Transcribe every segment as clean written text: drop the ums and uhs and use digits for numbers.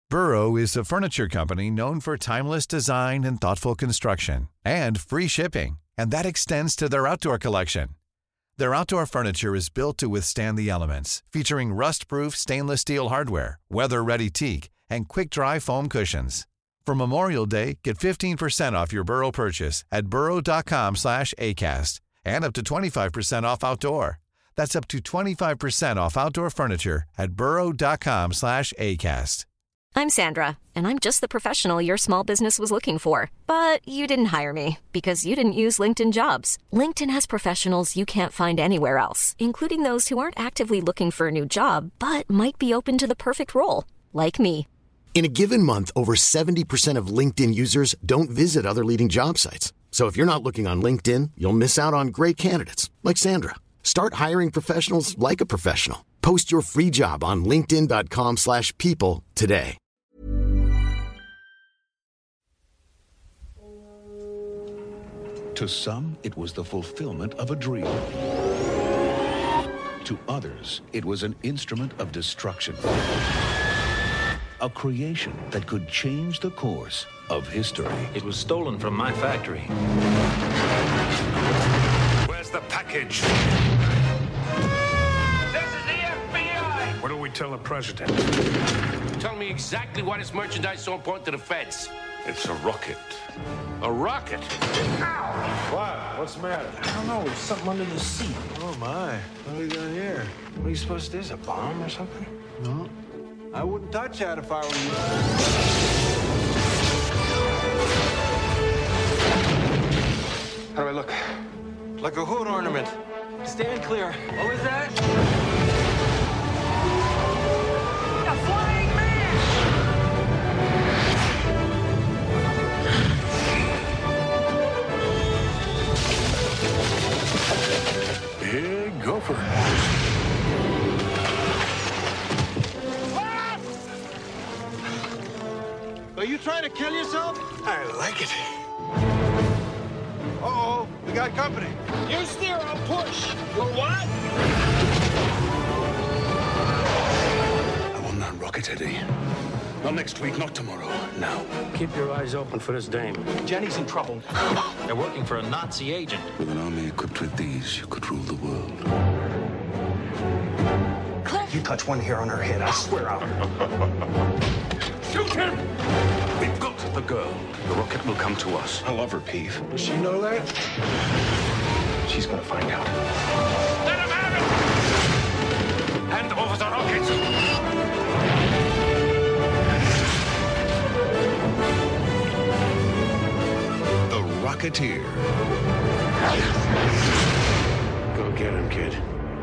Burrow is a furniture company known for timeless design and thoughtful construction, and free shipping, and that extends to their outdoor collection. Their outdoor furniture is built to withstand the elements, featuring rust-proof stainless steel hardware, weather-ready teak, and quick-dry foam cushions. For Memorial Day, get 15% off your Burrow purchase at burrow.com/ACAST, and up to 25% off outdoor. That's up to 25% off outdoor furniture at burrow.com/ACAST. I'm Sandra, and I'm just the professional your small business was looking for. But you didn't hire me because you didn't use LinkedIn Jobs. LinkedIn has professionals you can't find anywhere else, including those who aren't actively looking for a new job, but might be open to the perfect role, like me. In a given month, over 70% of LinkedIn users don't visit other leading job sites. So if you're not looking on LinkedIn, you'll miss out on great candidates like Sandra. Start hiring professionals like a professional. Post your free job on linkedin.com/people today. To some, it was the fulfillment of a dream. To others, it was an instrument of destruction. A creation that could change the course of history. It was stolen from my factory. Where's the package? This is the FBI! What do we tell the president? Tell me exactly why this merchandise is so important to the feds. It's a rocket. A rocket? Ow! What? What's the matter? I don't know. There's something under the seat. Oh, my. What are we doing here? What are you supposed to do? Is it a bomb or something? No. I wouldn't touch that if I were you. How do I look? Like a hood ornament. Stand clear. What was that? A flying man! Big gopher. Are you trying to kill yourself? I like it. Uh-oh, we got company. You steer, I'll push. Well, what? I will not rocket, Eddie. Not next week, not tomorrow. Now. Keep your eyes open for this dame. Jenny's in trouble. They're working for a Nazi agent. With an army equipped with these, you could rule the world. You touch one hair on her head, I swear I'll... Shoot him! We've got the girl. The rocket will come to us. I love her, Peeve. Does she know that? She's gonna find out. Let him have it! Hand over the rockets! The Rocketeer. Go get him, kid.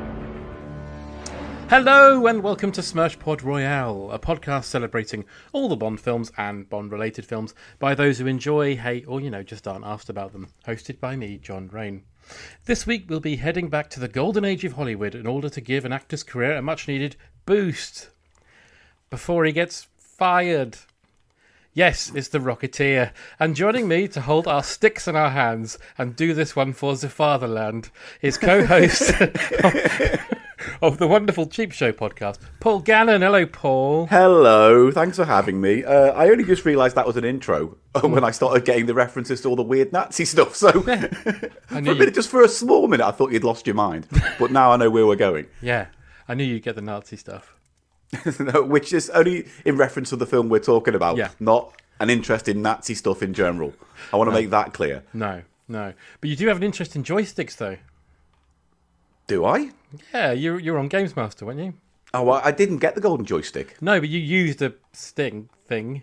Hello and welcome to Smirchpod Royale, a podcast celebrating all the Bond films and Bond-related films by those who enjoy, hate, or, just aren't asked about them. Hosted by me, John Rain. This week we'll be heading back to the golden age of Hollywood in order to give an actor's career a much-needed boost before he gets fired. Yes, it's the Rocketeer, and joining me to hold our sticks in our hands and do this one for the fatherland is co-host of the wonderful Cheap Show podcast, Paul Gannon. Hello, Paul. Hello, thanks for having me. I only just realised that was an intro when I started getting the references to all the weird Nazi stuff. So just for a small minute, I thought you'd lost your mind. But now I know where we're going. Yeah, I knew you'd get the Nazi stuff. No, which is only in reference to the film we're talking about, yeah. Not an interest in Nazi stuff in general. I want to make that clear. No. But you do have an interest in joysticks, though. Do I? Yeah, you're on Games Master, weren't you? Oh, well, I didn't get the golden joystick. No, but you used a stick thing.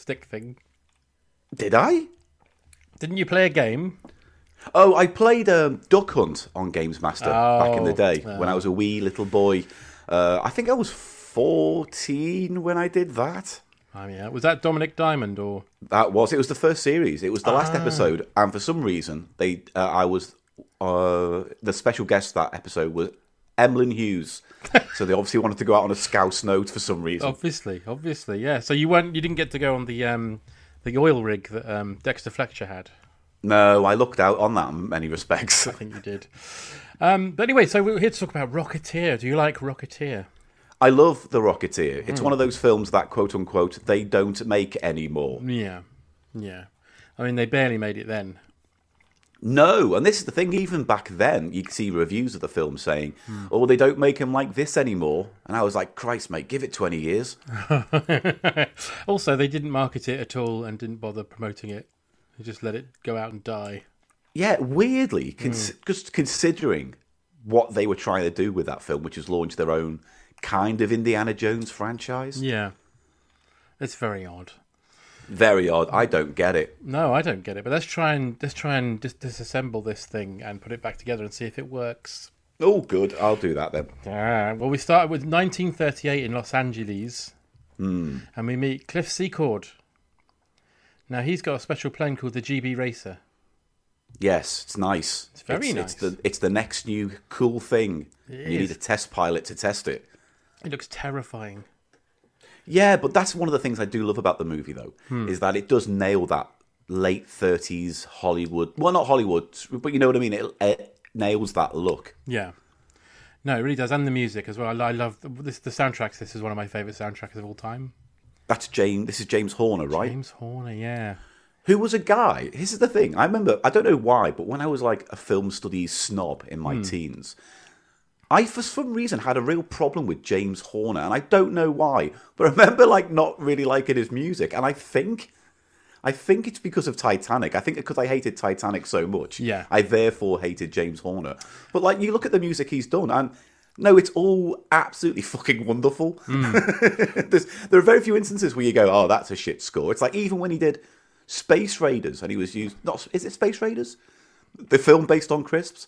Did I? Didn't you play a game? Oh, I played Duck Hunt on Games Master back in the day when I was a wee little boy. I think I was 14 when I did that. Oh, yeah. Was that Dominic Diamond or? It was the first series. It was the last episode, and for some reason, I was the special guest that episode was Emlyn Hughes. So they obviously wanted to go out on a scouse note for some reason. Obviously, yeah. So you didn't get to go on the oil rig that Dexter Fletcher had. No, I looked out on that in many respects. I think you did. But anyway, so we're here to talk about Rocketeer. Do you like Rocketeer? I love The Rocketeer. It's one of those films that, quote unquote, they don't make anymore. Yeah. I mean, they barely made it then. No, and this is the thing, even back then, you could see reviews of the film saying, oh, they don't make him like this anymore. And I was like, Christ, mate, give it 20 years. Also, they didn't market it at all and didn't bother promoting it. They just let it go out and die. Yeah, weirdly, just considering what they were trying to do with that film, which is launch their own kind of Indiana Jones franchise. Yeah. It's very odd. Very odd. I don't get it. No, I don't get it. But let's try and disassemble this thing and put it back together and see if it works. Oh, good. I'll do that then. Well, we started with 1938 in Los Angeles, and we meet Cliff Secord. Now, he's got a special plane called the GB Racer. Yes, it's nice. It's very nice. It's the next new cool thing. You need a test pilot to test it. It looks terrifying. Yeah, but that's one of the things I do love about the movie, though, is that it does nail that late 30s Hollywood. Well, not Hollywood, but you know what I mean? It nails that look. Yeah. No, it really does. And the music as well. I love this. The soundtracks. This is one of my favourite soundtracks of all time. This is James Horner, right? James Horner, yeah. Who was a guy. This is the thing. I remember, I don't know why, but when I was like a film studies snob in my teens, I, for some reason, had a real problem with James Horner, and I don't know why. But I remember, like, not really liking his music, and I think it's because of Titanic. I think because I hated Titanic so much, I therefore hated James Horner. But, like, you look at the music he's done, and no, it's all absolutely fucking wonderful. There are very few instances where you go, oh, that's a shit score. It's like, even when he did Space Raiders, and he was used... Is it Space Raiders? The film based on Crisps.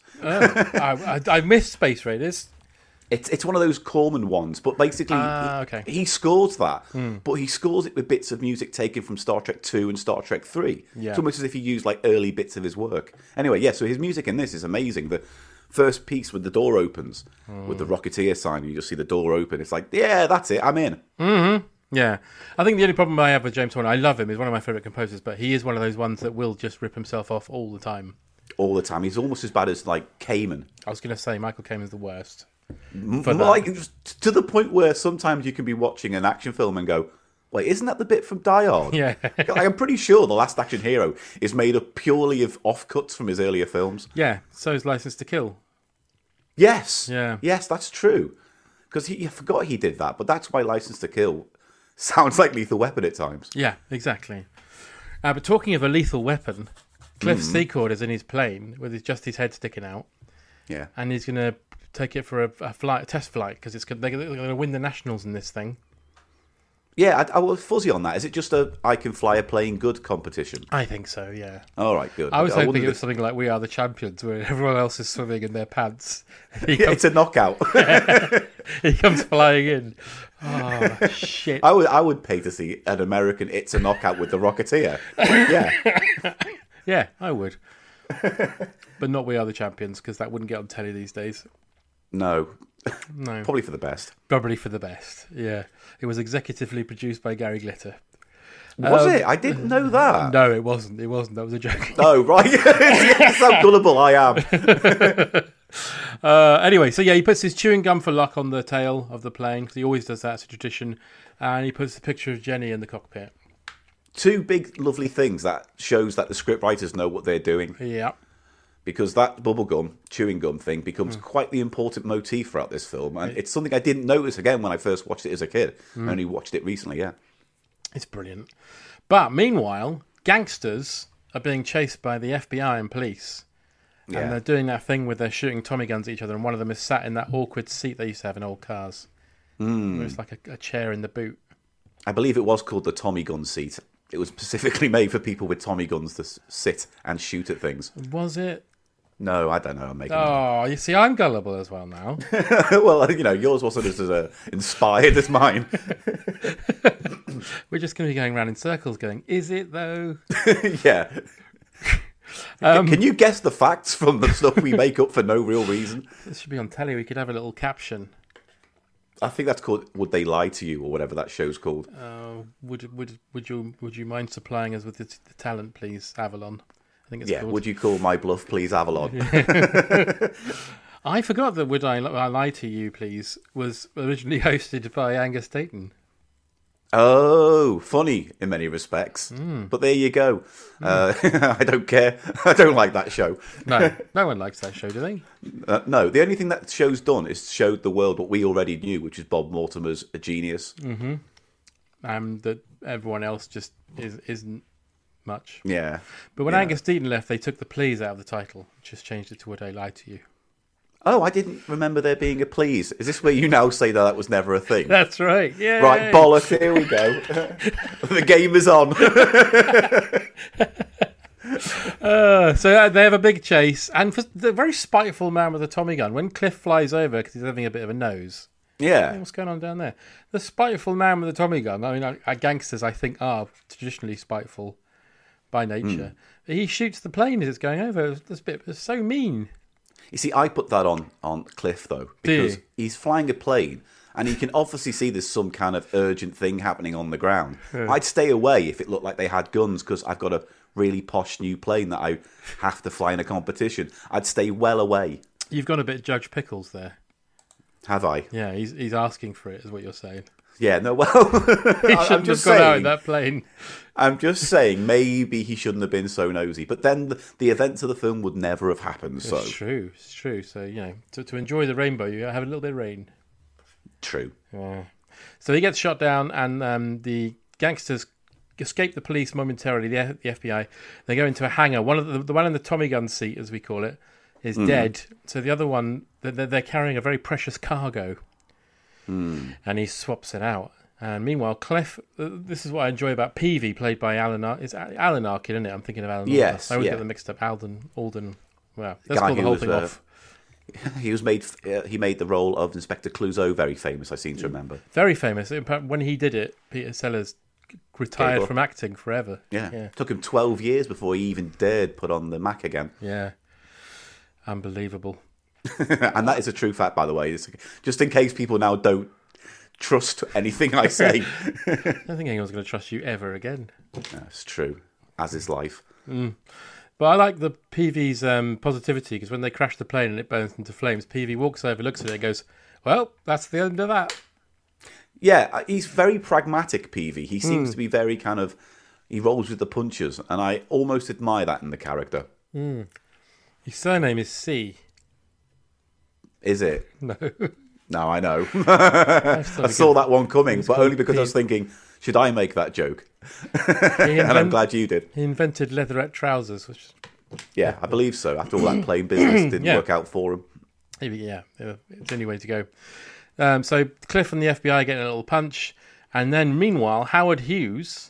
I missed Space Raiders. It's one of those Corman ones, but basically he scores that, but he scores it with bits of music taken from Star Trek 2 and Star Trek 3. Yeah. It's almost as if he used like early bits of his work. Anyway, yeah, so his music in this is amazing. The first piece with the door opens, with the Rocketeer sign, you just see the door open. It's like, yeah, that's it, I'm in. Mm-hmm. Yeah. I think the only problem I have with James Horner, I love him, he's one of my favourite composers, but he is one of those ones that will just rip himself off all the time. All the time. He's almost as bad as, like, Kamen. I was going to say, Michael Kamen's the worst. Like, to the point where sometimes you can be watching an action film and go, wait, isn't that the bit from Die Hard? Yeah. Like, I'm pretty sure The Last Action Hero is made up purely of offcuts from his earlier films. Yeah, so is License to Kill. Yes. Yeah. Yes, that's true. Because I forgot he did that, but that's why License to Kill sounds like Lethal Weapon at times. Yeah, exactly. But talking of a lethal weapon... Cliff Secord is in his plane with just his head sticking out. Yeah. And he's going to take it for a test flight because they're going to win the Nationals in this thing. Yeah, I was fuzzy on that. Is it just a I can fly a plane good competition? I think so, yeah. All right, good. I was hoping it was something like We Are the Champions where everyone else is swimming in their pants. It's a knockout. He comes flying in. Oh, shit. I would pay to see an American It's a Knockout with the Rocketeer. Yeah. Yeah, I would. But not We Are the Champions, because that wouldn't get on telly these days. No. No. Probably for the best. Probably for the best, yeah. It was executively produced by Gary Glitter. Was it? I didn't know that. No, it wasn't. It wasn't. That was a joke. Oh, right. That's how gullible I am. Anyway, so yeah, he puts his chewing gum for luck on the tail of the plane, because he always does that. It's a tradition. And he puts the picture of Jenny in the cockpit. Two big, lovely things that shows that the scriptwriters know what they're doing. Yeah. Because that bubblegum, chewing gum thing becomes quite the important motif throughout this film. And it's something I didn't notice again when I first watched it as a kid. I only watched it recently, yeah. It's brilliant. But meanwhile, gangsters are being chased by the FBI and police. Yeah. And they're doing that thing where they're shooting Tommy guns at each other. And one of them is sat in that awkward seat they used to have in old cars. Where it's like a chair in the boot. I believe it was called the Tommy gun seat. It was specifically made for people with Tommy guns to sit and shoot at things. Was it? No, I don't know. I'm making. Oh, you see, I'm gullible as well now. Well, you know, yours wasn't as inspired as mine. We're just going to be going around in circles going, is it though? Yeah. Can you guess the facts from the stuff we make up for no real reason? This should be on telly. We could have a little caption. I think that's called "Would They Lie to You" or whatever that show's called. Would you mind supplying us with the talent, please, Avalon? I think it's called. Would you call my bluff, please, Avalon? I forgot that Would I Lie to You, Please was originally hosted by Angus Deayton. Oh, funny in many respects. But there you go. I don't care. I don't like that show. No one likes that show, do they? No, the only thing that show's done is showed the world what we already knew, which is Bob Mortimer's a genius. That everyone else just isn't much. Yeah. But when Angus Deayton left, they took the please out of the title. Just changed it to Would I Lie to You. Oh, I didn't remember there being a please. Is this where you now say that was never a thing? That's right. Yeah. Right, bollocks, here we go. The game is on. So they have a big chase, and for the very spiteful man with a Tommy gun, when Cliff flies over because he's having a bit of a nose. Yeah. What's going on down there? The spiteful man with a Tommy gun. I mean, gangsters, I think, are traditionally spiteful by nature. He shoots the plane as it's going over. It's so mean. You see, I put that on Cliff, though, because he's flying a plane, and you can obviously see there's some kind of urgent thing happening on the ground. I'd stay away if it looked like they had guns, because I've got a really posh new plane that I have to fly in a competition. I'd stay well away. You've got a bit Judge Pickles there. Have I? Yeah, he's asking for it, is what you're saying. Yeah, no, well... He shouldn't have gone out in that plane. I'm just saying, maybe he shouldn't have been so nosy. But then the events of the film would never have happened, so... It's true. So, to enjoy the rainbow, you gotta have a little bit of rain. True. Yeah. So he gets shot down, and the gangsters escape the police momentarily, the FBI. They go into a hangar. One of the one in the Tommy gun seat, as we call it, is dead. So the other one, they're carrying a very precious cargo. And he swaps it out. And meanwhile, Cliff, this is what I enjoy about Peavy, played by Alan Arkin. It's Alan Arkin, isn't it? I'm thinking of Alan Arkin. Yes, I always get them mixed up. Alden. Well, let's call the whole thing off. He made the role of Inspector Clouseau very famous, I seem to remember. Very famous. When he did it, Peter Sellers retired from acting forever. Yeah. Took him 12 years before he even dared put on the Mac again. Yeah. Unbelievable. And that is a true fact, by the way. Just in case people now don't trust anything I say. I don't think anyone's going to trust you ever again. That's true, as is life. But I like the Peavy's positivity, because when they crash the plane and it burns into flames, Peavy walks over, looks at it and goes, well, that's the end of that. Yeah, he's very pragmatic, Peavy. He seems to be very he rolls with the punches, and I almost admire that in the character. His surname is C. Is it? No. No, I know. I saw that one coming, but only because I was thinking, should I make that joke? And I'm glad you did. He invented leatherette trousers. Yeah, I believe so. After all that plane business didn't work out for him. Yeah, it's the only way to go. So Cliff and the FBI get a little punch, and then meanwhile, Howard Hughes...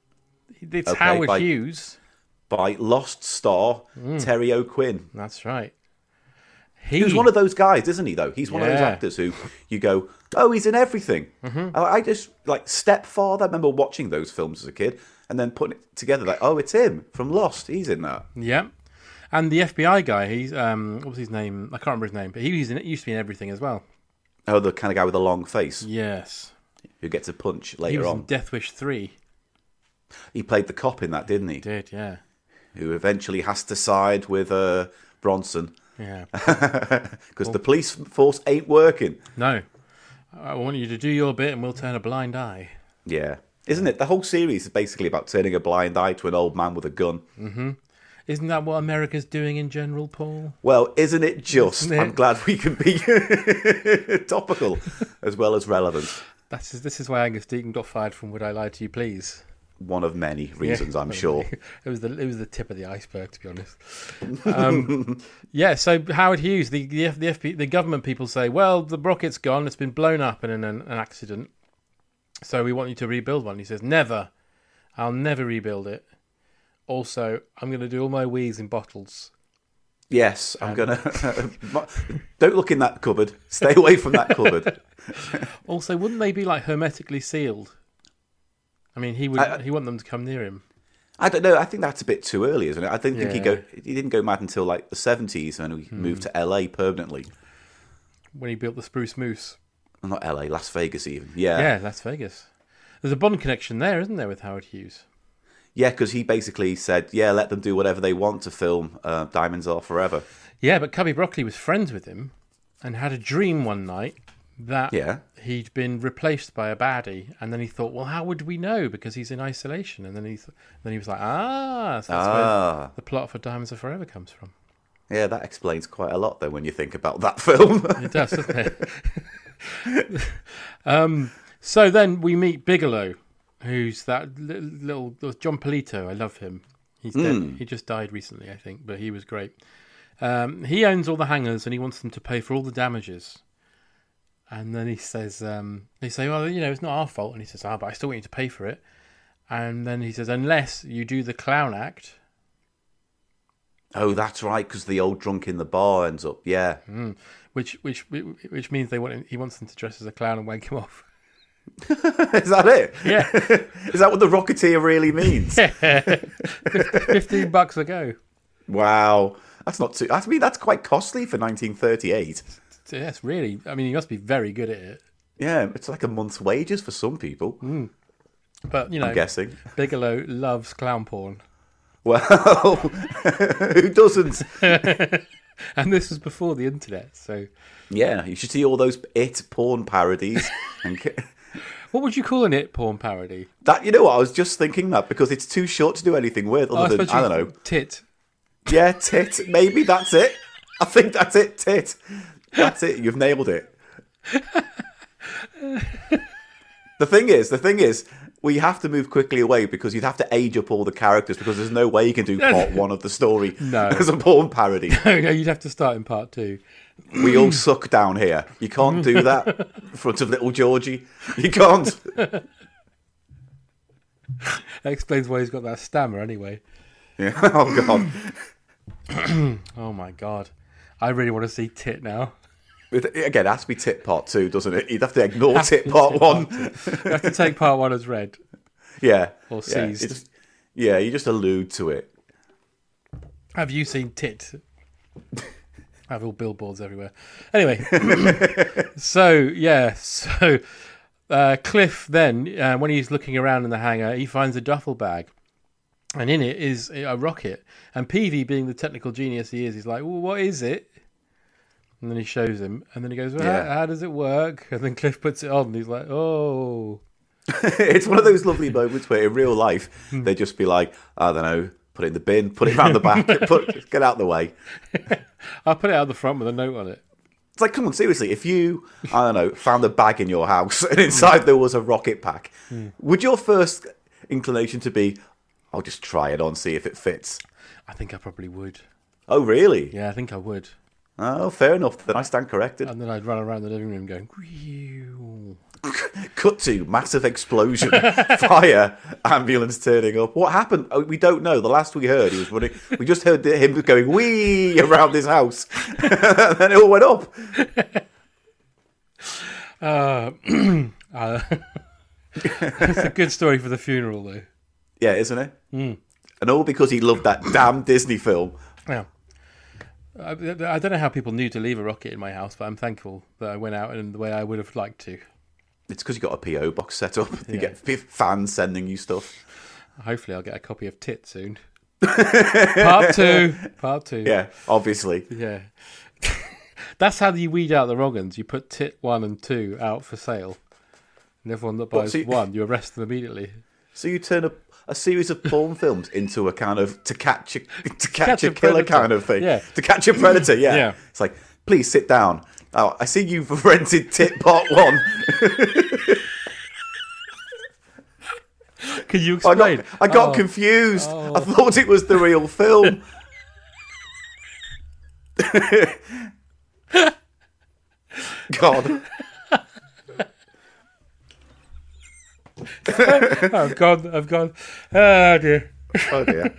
Hughes. By Lost star Terry O'Quinn. That's right. He's one of those guys, isn't he, though? He's one of those actors who you go, oh, he's in everything. I just, Stepfather, I remember watching those films as a kid and then putting it together like, oh, it's him from Lost. He's in that. Yeah. And the FBI guy, he's, what was his name? I can't remember his name, but he used to be in everything as well. Oh, the kind of guy with the long face? Yes. Who gets a punch later on. He was in Death Wish 3. He played the cop in that, didn't he? He did, yeah. Who eventually has to side with Bronson. Yeah. Because the police force ain't working. No. I want you to do your bit and we'll turn a blind eye. Yeah. Isn't it? The whole series is basically about turning a blind eye to an old man with a gun. Mm-hmm. Isn't that what America's doing in general, Paul? Well, isn't it just? Isn't it? I'm glad we can be topical as well as relevant. This is why Angus Deayton got fired from Would I Lie to You, Please? One of many reasons, I'm sure. It was the tip of the iceberg, to be honest. So Howard Hughes, the government people say, well, the rocket's gone, it's been blown up in an accident, so we want you to rebuild one. He says, never. I'll never rebuild it. Also, I'm going to do all my wheeze in bottles. Yes, I'm going to... Don't look in that cupboard. Stay away from that cupboard. Also, wouldn't they be hermetically sealed? I mean, he want them to come near him. I don't know. I think that's a bit too early, isn't it? I don't think he didn't go mad until the 70s when he moved to LA permanently. When he built the Spruce Moose. Well, not LA, Las Vegas even. Yeah. Yeah, Las Vegas. There's a Bond connection there, isn't there, with Howard Hughes? Yeah, because he basically said, let them do whatever they want to film Diamonds Are Forever. Yeah, but Cubby Broccoli was friends with him. and had a dream one night that he'd been replaced by a baddie, and then he thought, well, how would we know? Because he's in isolation. And then he was like, so that's where the plot for Diamonds Are Forever comes from. Yeah, that explains quite a lot, though, when you think about that film. It does, doesn't it? So then we meet Bigelow, who's that little John Polito. I love him. He's dead. He just died recently, I think, but he was great. He owns all the hangars, and he wants them to pay for all the damages. And then he says, they say, well, it's not our fault. And he says, but I still want you to pay for it. And then he says, unless you do the clown act. Oh, that's right, because the old drunk in the bar ends up, yeah. Which means he wants them to dress as a clown and wank him off. Is that it? Yeah. Is that what the Rocketeer really means? Yeah. $15 a go. Wow. That's not too... that's quite costly for 1938. Yes, really. I mean, you must be very good at it. Yeah, it's like a month's wages for some people. But, I'm guessing. Bigelow loves clown porn. Well, who doesn't? And this was before the internet, so... Yeah, you should see all those It porn parodies. What would you call an It porn parody? That, you know what, I was just thinking that, because it's too short to do anything with, other than, I don't know. Tit. Yeah, tit. Maybe that's it. I think that's it, tit. That's it, you've nailed it. The thing is, we have to move quickly away because you'd have to age up all the characters, because there's no way you can do part one of the story as a porn parody. No, you'd have to start in part two. We all suck down here. You can't do that in front of little Georgie. You can't. That explains why he's got that stammer anyway. Yeah. Oh, God. Oh, my God. I really want to see Tit now. Again, it has to be Tit Part 2, doesn't it? You'd have to ignore Tit Part 1. You have to take Part 1 as read. Yeah. Or seized. You just allude to it. Have you seen Tit? I have all billboards everywhere. Anyway. So Cliff then, when he's looking around in the hangar, he finds a duffel bag. And in it is a rocket. And Peavy, being the technical genius he is, he's like, well, what is it? And then he shows him. And then he goes, well, how does it work? And then Cliff puts it on. And he's like, oh. It's one of those lovely moments where in real life, they'd just be like, I don't know, put it in the bin, put it around the back, get out of the way. I'll put it out the front with a note on it. It's like, come on, seriously, if you, I don't know, found a bag in your house and inside there was a rocket pack, would your first inclination to be, I'll just try it on, see if it fits? I think I probably would. Oh, really? Yeah, I think I would. Oh, fair enough. Then I stand corrected. And then I'd run around the living room going, Whew. Cut to massive explosion, fire, ambulance turning up. What happened? Oh, we don't know. The last we heard, he was running. We just heard him going wee around his house, and then it all went up. It's a good story for the funeral, though. Yeah, isn't it? And all because he loved that damn Disney film. Yeah. I don't know how people knew to leave a rocket in my house, but I'm thankful that I went out in the way I would have liked to. It's because you got a P.O. box set up. You get fans sending you stuff. Hopefully I'll get a copy of Tit soon. Part two. Yeah, obviously. Yeah. That's how you weed out the wrong uns. You put Tit 1 and 2 out for sale. And everyone that buys one, you arrest them immediately. So you turn a series of porn films into a kind of to catch a killer predator kind of thing. Yeah. To catch a predator, yeah. It's like, please sit down. Oh, I see you've rented Tit Part 1. Can you explain? I got confused. I thought it was the real film. God. I've gone. Oh dear. Oh dear.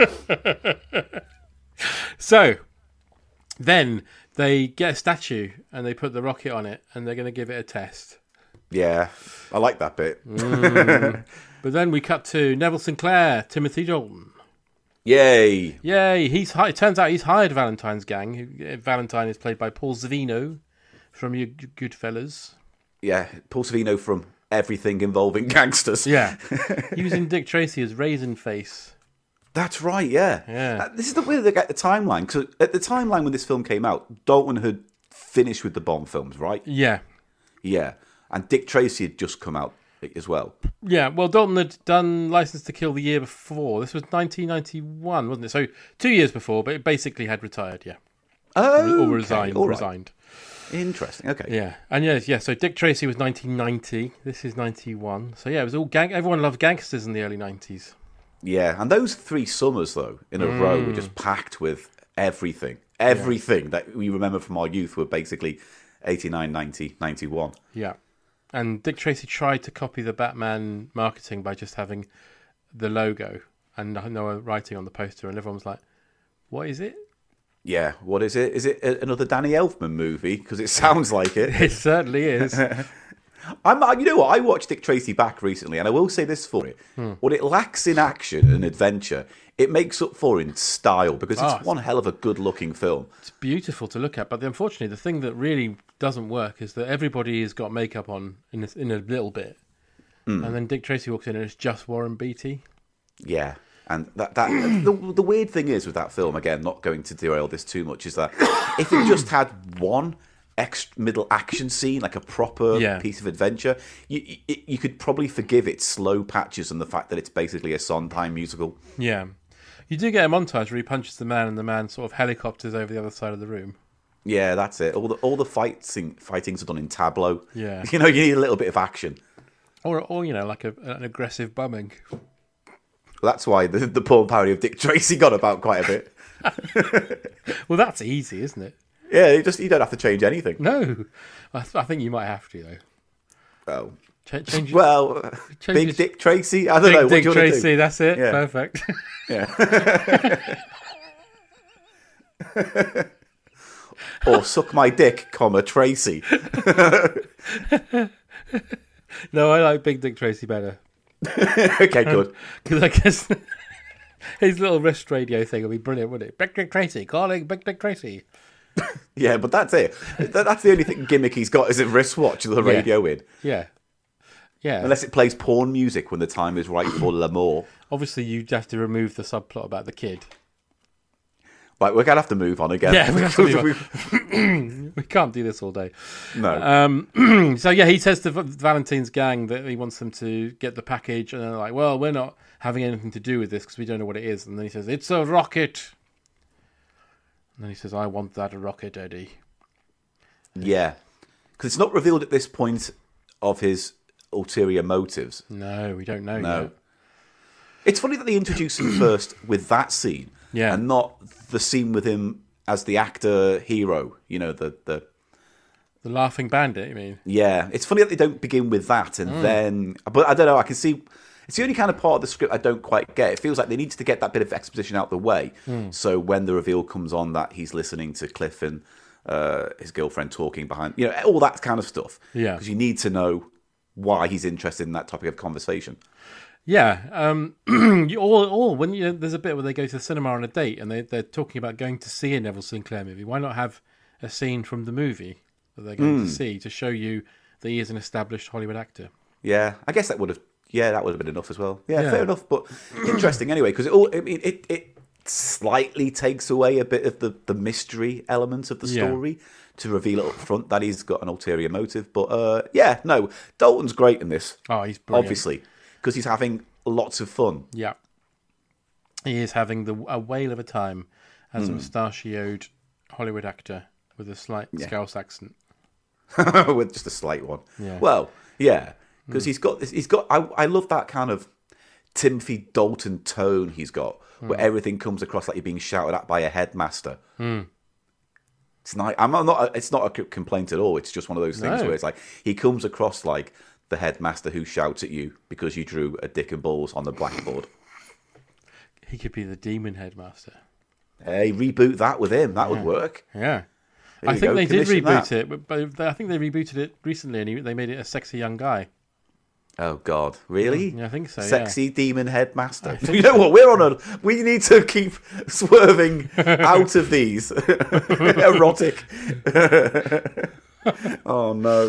So, then they get a statue and they put the rocket on it and they're going to give it a test. Yeah, I like that bit. But then we cut to Neville Sinclair, Timothy Dalton. Yay! It turns out he's hired Valentine's gang. Valentine is played by Paul Savino from your Goodfellas. Yeah, Paul Savino from everything involving gangsters. Yeah. He was in Dick Tracy as Raisin Face. That's right, yeah. Yeah. This is the way they get the timeline. Because at the timeline when this film came out, Dalton had finished with the Bond films, right? Yeah. Yeah. And Dick Tracy had just come out as well. Yeah, well, Dalton had done License to Kill the year before. This was 1991, wasn't it? So 2 years before, but it basically had retired, yeah. Oh, Or resigned. All right. Resigned. Interesting, okay. Yeah, and yeah, so Dick Tracy was 1990. This is 91. So yeah, it was all everyone loved gangsters in the early 90s. Yeah, and those 3 summers, though, in a row were just packed with everything. Everything that we remember from our youth were basically 89, 90, 91. Yeah. And Dick Tracy tried to copy the Batman marketing by just having the logo and no writing on the poster, and everyone was like, what is it? Yeah, what is it? Is it another Danny Elfman movie? Because it sounds like it. It certainly is. You know what? I watched Dick Tracy back recently, and I will say this for it. What it lacks in action and adventure, it makes up for in style, because it's one hell of a good-looking film. It's beautiful to look at, but unfortunately, the thing that really doesn't work is that everybody has got makeup on in a little bit, and then Dick Tracy walks in and it's just Warren Beatty. Yeah, and the weird thing is with that film, again, not going to derail this too much, is that if it just had one extra middle action scene, like a proper piece of adventure, you could probably forgive its slow patches and the fact that it's basically a Sondheim musical. Yeah. You do get a montage where he punches the man and the man sort of helicopters over the other side of the room. Yeah, that's it. All the fightings are done in tableau. Yeah. You know, you need a little bit of action. Or you know, like an aggressive bumming. That's why the porn parody of Dick Tracy got about quite a bit. Well, that's easy, isn't it? Yeah, you don't have to change anything. No. I think you might have to, though. Oh. Change Big Dick Tracy? I don't know. Dick Tracy, that's it. Yeah. Perfect. Yeah. Or suck my dick, Tracy. No, I like Big Dick Tracy better. Okay, good. Because I guess his little wrist radio thing will be brilliant, wouldn't it? Big Dick Tracy, calling Big Dick Tracy. Yeah, but that's it. That's the only gimmick he's got is a wristwatch with the radio in. Yeah. Yeah. Unless it plays porn music when the time is right for l'amour. Obviously, you'd have to remove the subplot about the kid. Right, we're going to have to move on again. Yeah, we have to move on. We can't do this all day. No. So, yeah, he says to Valentine's gang that he wants them to get the package. And they're like, well, we're not having anything to do with this because we don't know what it is. And then he says, it's a rocket. And then he says, I want that rocket, Eddie. Yeah. Because it's not revealed at this point of his ulterior motives. No, we don't know yet. It's funny that they introduce him first with that scene. Yeah. And not the scene with him as the actor hero, you know, the Laughing Bandit, you mean? Yeah. It's funny that they don't begin with that and then... But I don't know, I can see... It's the only kind of part of the script I don't quite get. It feels like they need to get that bit of exposition out the way. So when the reveal comes on that he's listening to Cliff and his girlfriend talking behind... You know, all that kind of stuff. Yeah. Because you need to know why he's interested in that topic of conversation. Yeah, or when there's a bit where they go to the cinema on a date and they're talking about going to see a Neville Sinclair movie. Why not have a scene from the movie that they're going to see to show you that he is an established Hollywood actor? Yeah, I guess that would have been enough as well. Yeah, fair enough, but interesting anyway because it slightly takes away a bit of the mystery element of the story to reveal it up front that he's got an ulterior motive. But Dalton's great in this. Oh, he's brilliant. Obviously. Because he's having lots of fun. Yeah. He is having a whale of a time as a mustachioed Hollywood actor with a slight Scouse accent. With just a slight one. Yeah. Well, yeah. Because he's got... I love that kind of Timothy Dalton tone he's got, where everything comes across like you're being shouted at by a headmaster. It's nice. It's not a complaint at all. It's just one of those things where it's like he comes across like the headmaster who shouts at you because you drew a dick and balls on the blackboard. He could be the demon headmaster. Hey, reboot that with him. That would work. Yeah. I think they did reboot it, but I think they rebooted it recently and they made it a sexy young guy. Oh, God. Really? Yeah, I think so, Sexy demon headmaster. You know what? We need to keep swerving out of these. Erotic. Oh, no.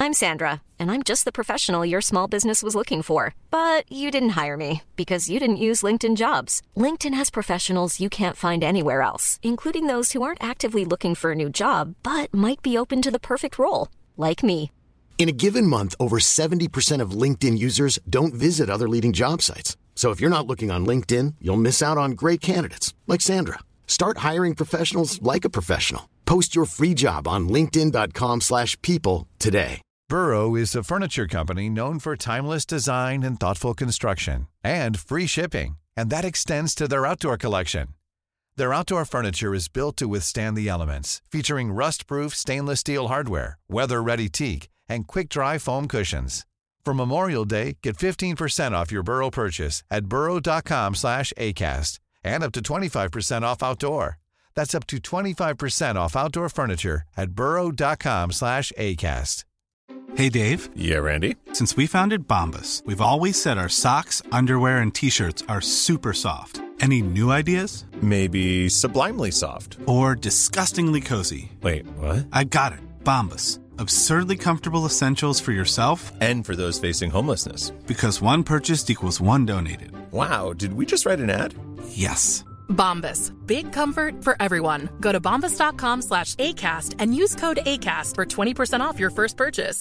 I'm Sandra, and I'm just the professional your small business was looking for. But you didn't hire me because you didn't use LinkedIn Jobs. LinkedIn has professionals you can't find anywhere else, including those who aren't actively looking for a new job, but might be open to the perfect role, like me. In a given month, over 70% of LinkedIn users don't visit other leading job sites. So if you're not looking on LinkedIn, you'll miss out on great candidates like Sandra. Start hiring professionals like a professional. Post your free job on linkedin.com/people today. Burrow is a furniture company known for timeless design and thoughtful construction and free shipping, and that extends to their outdoor collection. Their outdoor furniture is built to withstand the elements, featuring rust-proof stainless steel hardware, weather-ready teak, and quick-dry foam cushions. For Memorial Day, get 15% off your Burrow purchase at burrow.com/acast and up to 25% off outdoor. That's up to 25% off outdoor furniture at burrow.com/acast. Hey, Dave. Yeah, Randy. Since we founded Bombas, we've always said our socks, underwear, and T-shirts are super soft. Any new ideas? Maybe sublimely soft. Or disgustingly cozy. Wait, what? I got it. Bombas. Absurdly comfortable essentials for yourself and for those facing homelessness. Because one purchased equals one donated. Wow, did we just write an ad? Yes. Bombas. Big comfort for everyone. Go to bombas.com/ACAST and use code ACAST for 20% off your first purchase.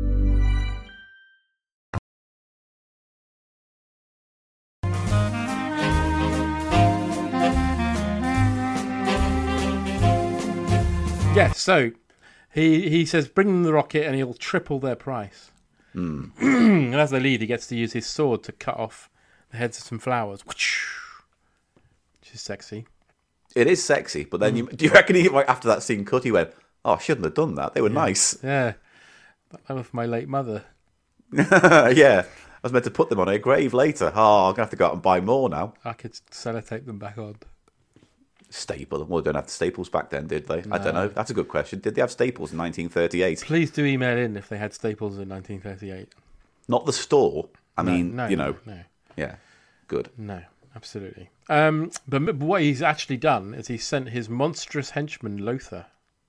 Yes, so he says bring them the rocket and he'll triple their price. And as they leave, he gets to use his sword to cut off the heads of some flowers, which is sexy. It is sexy, but then do you reckon he, like, after that scene cut, he went, "Oh, I shouldn't have done that. They were nice." Yeah, that was for my late mother. Yeah, I was meant to put them on her grave later. Oh, I'm gonna have to go out and buy more now. I could sellotape them back on. Staple them? Well, they don't have the staples back then, did they? No. I don't know. That's a good question. Did they have staples in 1938? Please do email in if they had staples in 1938. Not the store. I mean, no. Yeah, good. No, absolutely. But what he's actually done is he sent his monstrous henchman Lothar,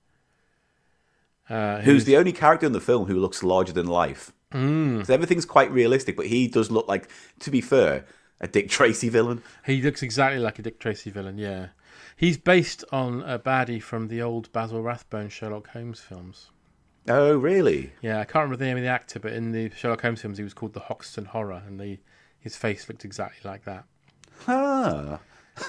who's the only character in the film who looks larger than life. So everything's quite realistic, but he does look like, to be fair, a Dick Tracy villain. He looks exactly like a Dick Tracy villain, yeah. He's based on a baddie from the old Basil Rathbone Sherlock Holmes films. Oh, really? Yeah, I can't remember the name of the actor, but in the Sherlock Holmes films, he was called the Hoxton Horror, and his face looked exactly like that. Ah.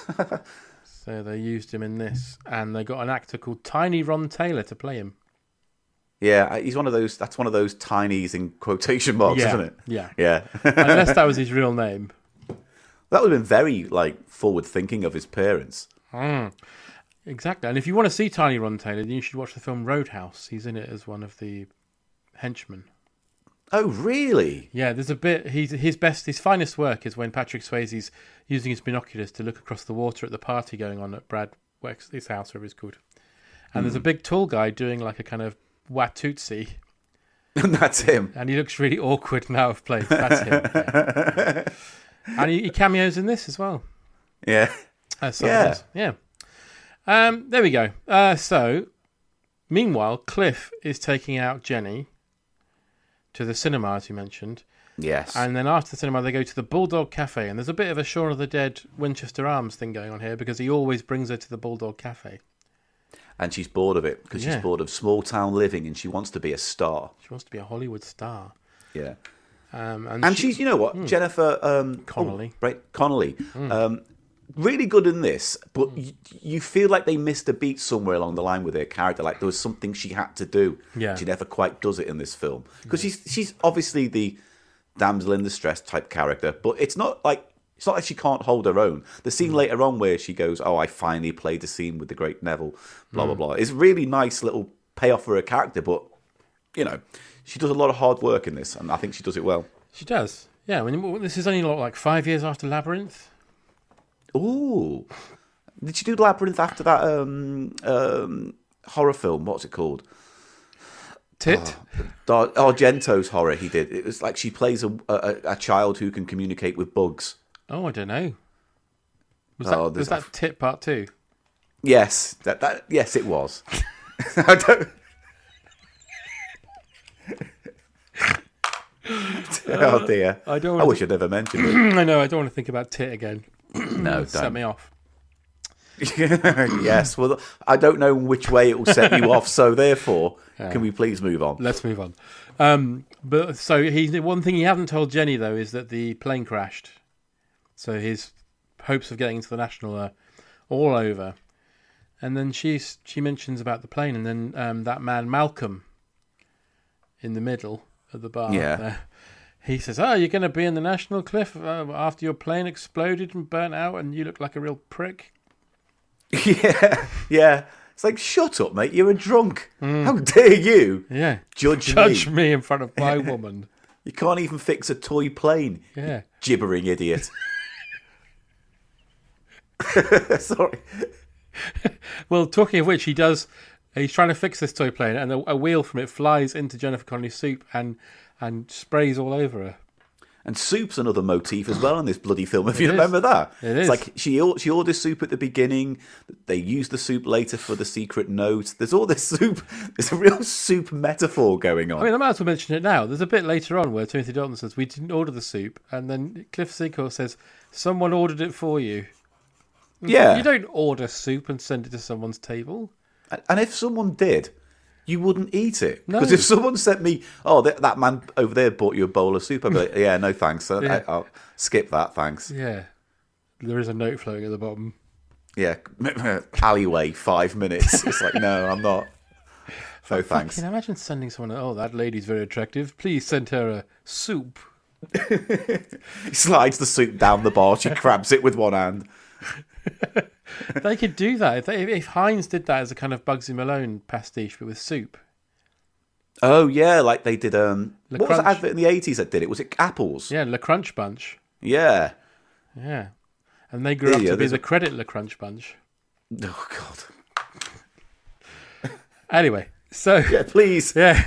So they used him in this, and they got an actor called Tiny Ron Taylor to play him. Yeah, he's one of those. That's one of those tinies in quotation marks, isn't it? Yeah. Yeah. Unless that was his real name. That would have been very forward thinking of his parents. Exactly. And if you want to see Tiny Ron Taylor, then you should watch the film Roadhouse. He's in it as one of the henchmen. Oh, really? Yeah, there's a bit. His finest work is when Patrick Swayze's using his binoculars to look across the water at the party going on at Brad Wexley's house, whatever it's called. And there's a big tall guy doing like a kind of Watusi. And that's him. And he looks really awkward and out of place. That's him. Yeah. And he cameos in this as well. Yeah. Yeah. There we go. So, meanwhile, Cliff is taking out Jenny to the cinema, as you mentioned. Yes. And then after the cinema, they go to the Bulldog Cafe. And there's a bit of a Shaun of the Dead Winchester Arms thing going on here because he always brings her to the Bulldog Cafe. And she's bored of it because she's bored of small town living and she wants to be a star. She wants to be a Hollywood star. Yeah. And she's, you know what, Jennifer Connelly. Connelly. Really good in this, but you feel like they missed a beat somewhere along the line with her character. Like there was something she had to do. Yeah. She never quite does it in this film. Because she's obviously the damsel in distress type character, but it's not like she can't hold her own. The scene later on where she goes, "Oh, I finally played the scene with the great Neville," blah, blah, blah. It's a really nice little payoff for her character, but, you know, she does a lot of hard work in this, and I think she does it well. She does. Yeah, this is only like 5 years after Labyrinth. Ooh. Did she do Labyrinth after that horror film? What's it called? Tit? Argento's horror he did. It was like she plays a child who can communicate with bugs. Oh, I don't know. Was that Tit Part 2? Yes. Yes, it was. I don't... Oh dear. I wish I'd never mentioned it. I know. I don't want to think about tit again. No, set don't. me off. Yes. Well, I don't know which way it will set you off. So therefore, can we please move on? Let's move on. But so one thing he hasn't told Jenny though is that the plane crashed. So his hopes of getting into the National are all over. And then she mentions about the plane, and then that man Malcolm in the middle of the bar. Yeah. He says, "Oh, you're going to be in the National, Cliff, after your plane exploded and burnt out, and you look like a real prick." Yeah. It's like, shut up, mate. You're a drunk. How dare you? Yeah. Judge me in front of my woman. You can't even fix a toy plane. Yeah. You gibbering idiot. Sorry. Well, talking of which, he's trying to fix this toy plane, and a wheel from it flies into Jennifer Connelly's soup and sprays all over her. And soup's another motif as well in this bloody film, if you remember that. It is. It's like she orders soup at the beginning, they use the soup later for the secret note. There's all this soup. There's a real soup metaphor going on. I mean, I might as well mention it now. There's a bit later on where Timothy Dalton says, "We didn't order the soup," and then Cliff Secord says, "Someone ordered it for you." Yeah. You don't order soup and send it to someone's table. And if someone did, you wouldn't eat it. No. Because if someone sent me, that man over there bought you a bowl of soup, I'd be like, yeah, no thanks. I'll skip that, thanks. Yeah. There is a note floating at the bottom. Yeah. Alleyway, 5 minutes. It's like, no, I'm not. No thanks. Can imagine sending someone, "Oh, that lady's very attractive. Please send her a soup." He slides the soup down the bar. She grabs it with one hand. They could do that if Heinz did that as a kind of Bugsy Malone pastiche, but with soup. Oh yeah, like they did. What was Crunch. the advert in the 80s that did it? Was it apples? Yeah, Le Crunch Bunch. Yeah. Yeah, and they grew up to be the Credit Le Crunch Bunch. Oh God. Anyway, so yeah, please. Yeah.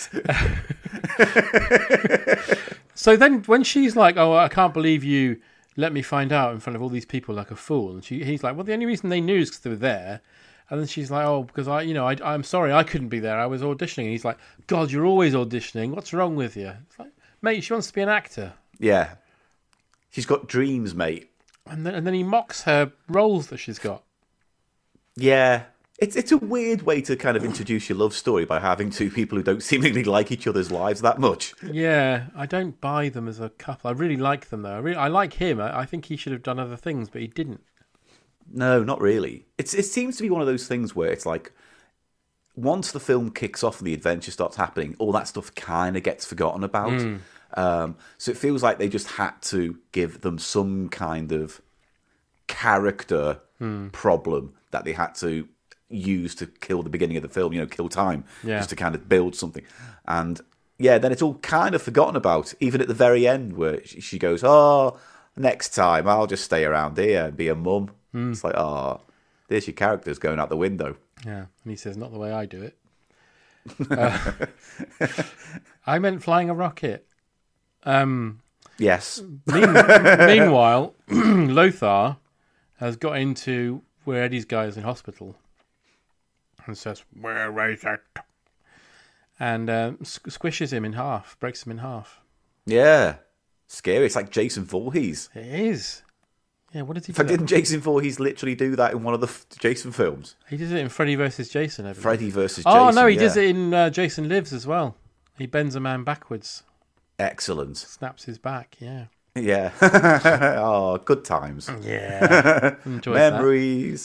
So then, when she's like, "Oh, I can't believe you let me find out in front of all these people like a fool," and he's like, "Well, the only reason they knew is because they were there." And then she's like, "Oh, because I'm sorry, I couldn't be there. I was auditioning." And he's like, "God, you're always auditioning. What's wrong with you?" It's like, mate, she wants to be an actor. Yeah. She's got dreams, mate. And then he mocks her roles that she's got. Yeah. It's a weird way to kind of introduce your love story by having two people who don't seemingly like each other's lives that much. Yeah, I don't buy them as a couple. I really like them, though. I like him. I think he should have done other things, but he didn't. No, not really. It seems to be one of those things where it's like, once the film kicks off and the adventure starts happening, all that stuff kind of gets forgotten about. So it feels like they just had to give them some kind of character problem that they had to use to kill the beginning of the film, kill time, just to kind of build something. And yeah, then it's all kind of forgotten about, even at the very end where she goes, "Oh, next time I'll just stay around here and be a mum." It's like, oh, there's your characters going out the window. Yeah, and he says, "Not the way I do it." I meant flying a rocket. Yes. Meanwhile, Lothar has got into where Eddie's guy is in hospital and says, "Where is it?" And squishes him in half, breaks him in half. Yeah. Scary. It's like Jason Voorhees. It is. Yeah, what did he do? Didn't Jason Voorhees literally do that in one of the Jason films? He did it in Freddy vs. Jason. Freddy vs. Jason. Oh, no, he does it in Jason Lives as well. He bends a man backwards. Excellent. Snaps his back, yeah. Yeah. Oh, good times. Yeah. Memories.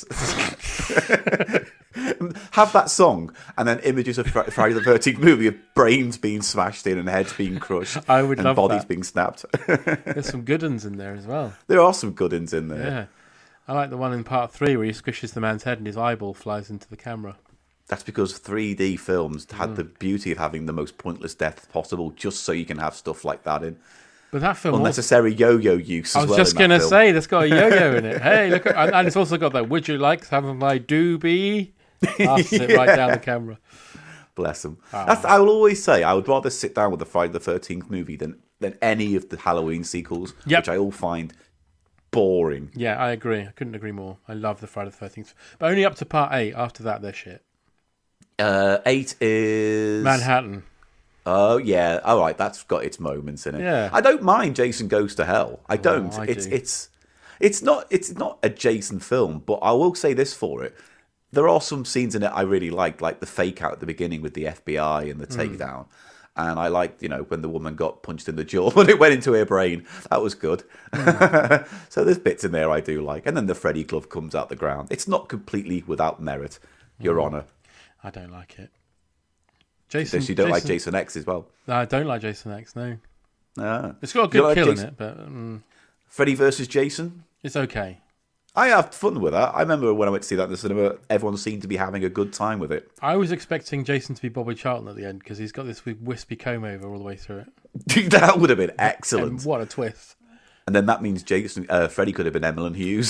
Have that song and then images of Friday the 13th movie of brains being smashed in and heads being crushed. I would love bodies that. being snapped. There's some good ones in there as well. There are some good ones in there. Yeah. I like the one in part 3 where he squishes the man's head and his eyeball flies into the camera. That's because 3D films had the beauty of having the most pointless death possible, just so you can have stuff like that in. But that film unnecessary yo-yo use. I was just going to say, that's got a yo-yo in it. Hey, look, and it's also got that. Would you like to have my doobie? Asks it right down the camera. Bless them. I will always say I would rather sit down with the Friday the 13th movie than any of the Halloween sequels, which I all find boring. Yeah, I agree. I couldn't agree more. I love the Friday the 13th, but only up to part 8. After that, they're shit. 8 is Manhattan. Oh yeah, all right. That's got its moments in it. Yeah. I don't mind Jason Goes to Hell. I don't. I do. It's not a Jason film, but I will say this for it: there are some scenes in it I really liked, like the fake out at the beginning with the FBI and the takedown. And I liked, when the woman got punched in the jaw when it went into her brain. That was good. So there's bits in there I do like. And then the Freddy glove comes out the ground. It's not completely without merit, Your Honour. I don't like it. So you don't like Jason X as well? No, I don't like Jason X, no. Ah. It's got a good kill in it, but... Freddy versus Jason? It's okay. I have fun with that. I remember when I went to see that in the cinema, everyone seemed to be having a good time with it. I was expecting Jason to be Bobby Charlton at the end because he's got this wispy comb over all the way through it. That would have been excellent. And what a twist. And then that means Freddy could have been Emlyn Hughes.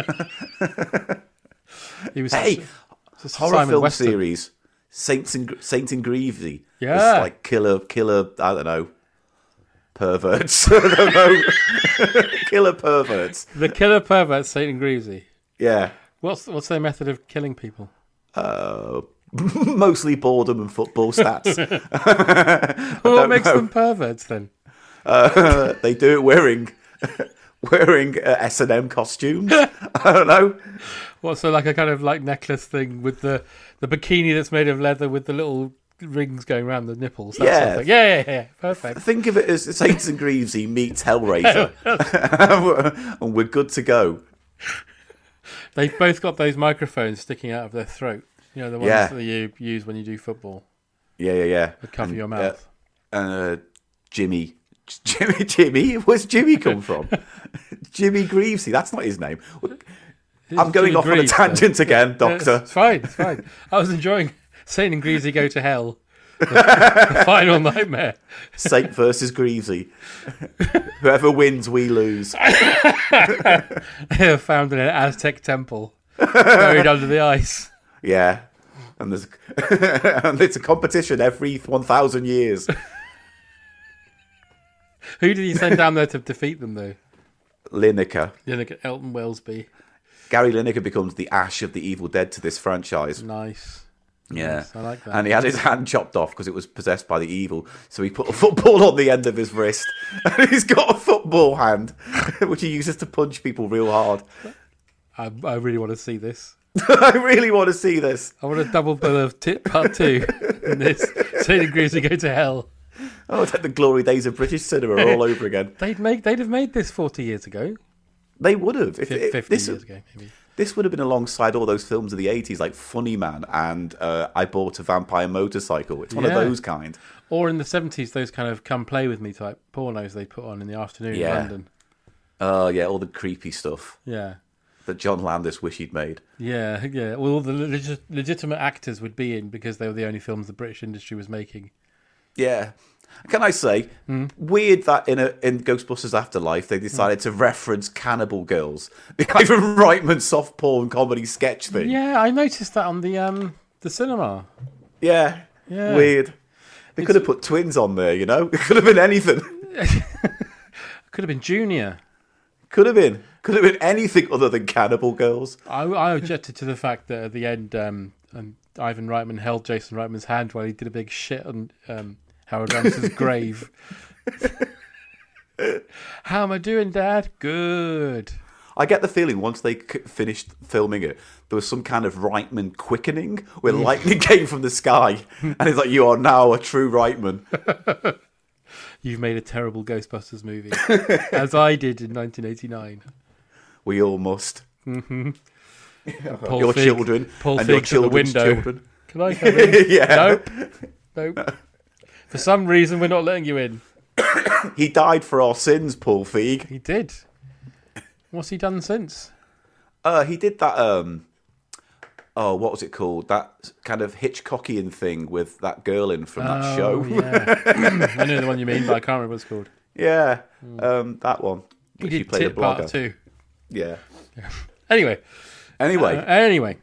He was horror Simon film Weston series, Saints in Greavesy. Yeah. It's like killer, I don't know, perverts. I don't know. Killer perverts. The killer perverts, Satan Greavesy. Yeah. What's their method of killing people? Mostly boredom and football stats. What makes them perverts then? They do it wearing S&M costumes. I don't know. What, so like a kind of like necklace thing with the bikini that's made of leather with the little rings going around the nipples. That sort of thing. Yeah. Perfect. Think of it as Saints and Greavesy meets Hellraiser. And we're good to go. They've both got those microphones sticking out of their throat. The ones that you use when you do football. Yeah. That cover your mouth. Jimmy, where's Jimmy come from? Jimmy Greavesy, that's not his name. I'm going Jimmy off on a tangent again, Doctor. It's fine. I was enjoying Satan and Greavesy Go to Hell. The final nightmare. Saint versus Greavesy. Whoever wins, we lose. They are found in an Aztec temple, buried under the ice. Yeah. And it's a competition every 1,000 years. Who did he send down there to defeat them, though? Lineker. Elton Wellesby. Gary Lineker becomes the Ash of the Evil Dead to this franchise. Nice. Yeah. Nice. I like that. And he had his hand chopped off because it was possessed by the evil. So he put a football on the end of his wrist. And he's got a football hand, which he uses to punch people real hard. I really want to see this. I really want to see this. I want a double bill of part 2 in this. Satan and Greavesy Go to Hell. Oh, it's like the glory days of British cinema all over again. They'd have made this 40 years ago. They would have. 50 years ago, maybe. This would have been alongside all those films of the 80s, like Funny Man and I Bought a Vampire Motorcycle. It's one of those kind. Or in the 70s, those kind of Come Play With Me type pornos they put on in the afternoon in London. Oh, yeah, all the creepy stuff. Yeah. That John Landis wish he'd made. Yeah. Well, all the legitimate actors would be in because they were the only films the British industry was making. Yeah. Can I say, weird that in Ghostbusters Afterlife they decided to reference Cannibal Girls, the Ivan Reitman soft porn comedy sketch thing. Yeah, I noticed that on the cinema. Yeah, weird. They could have put twins on there, It could have been anything. Could have been Junior. Could have been anything other than Cannibal Girls. I objected to the fact that at the end, Ivan Reitman held Jason Reitman's hand while he did a big shit on Harold Ramis's grave. How am I doing, Dad? Good. I get the feeling once they finished filming it, there was some kind of Reitman quickening where lightning came from the sky, and it's like, you are now a true Reitman. You've made a terrible Ghostbusters movie, as I did in 1989. We all must. Mm-hmm. Your children Paul and your Fig's at the children's window. children. Can I come in? Yeah. Nope. For some reason, we're not letting you in. He died for our sins, Paul Feig. He did. What's he done since? He did that. What was it called? That kind of Hitchcockian thing with that girl in from that show. Yeah. I know the one you mean, but I can't remember what it's called. Yeah, that one. He She did played a Tit Part blogger. 2. Yeah. Anyway. Anyway.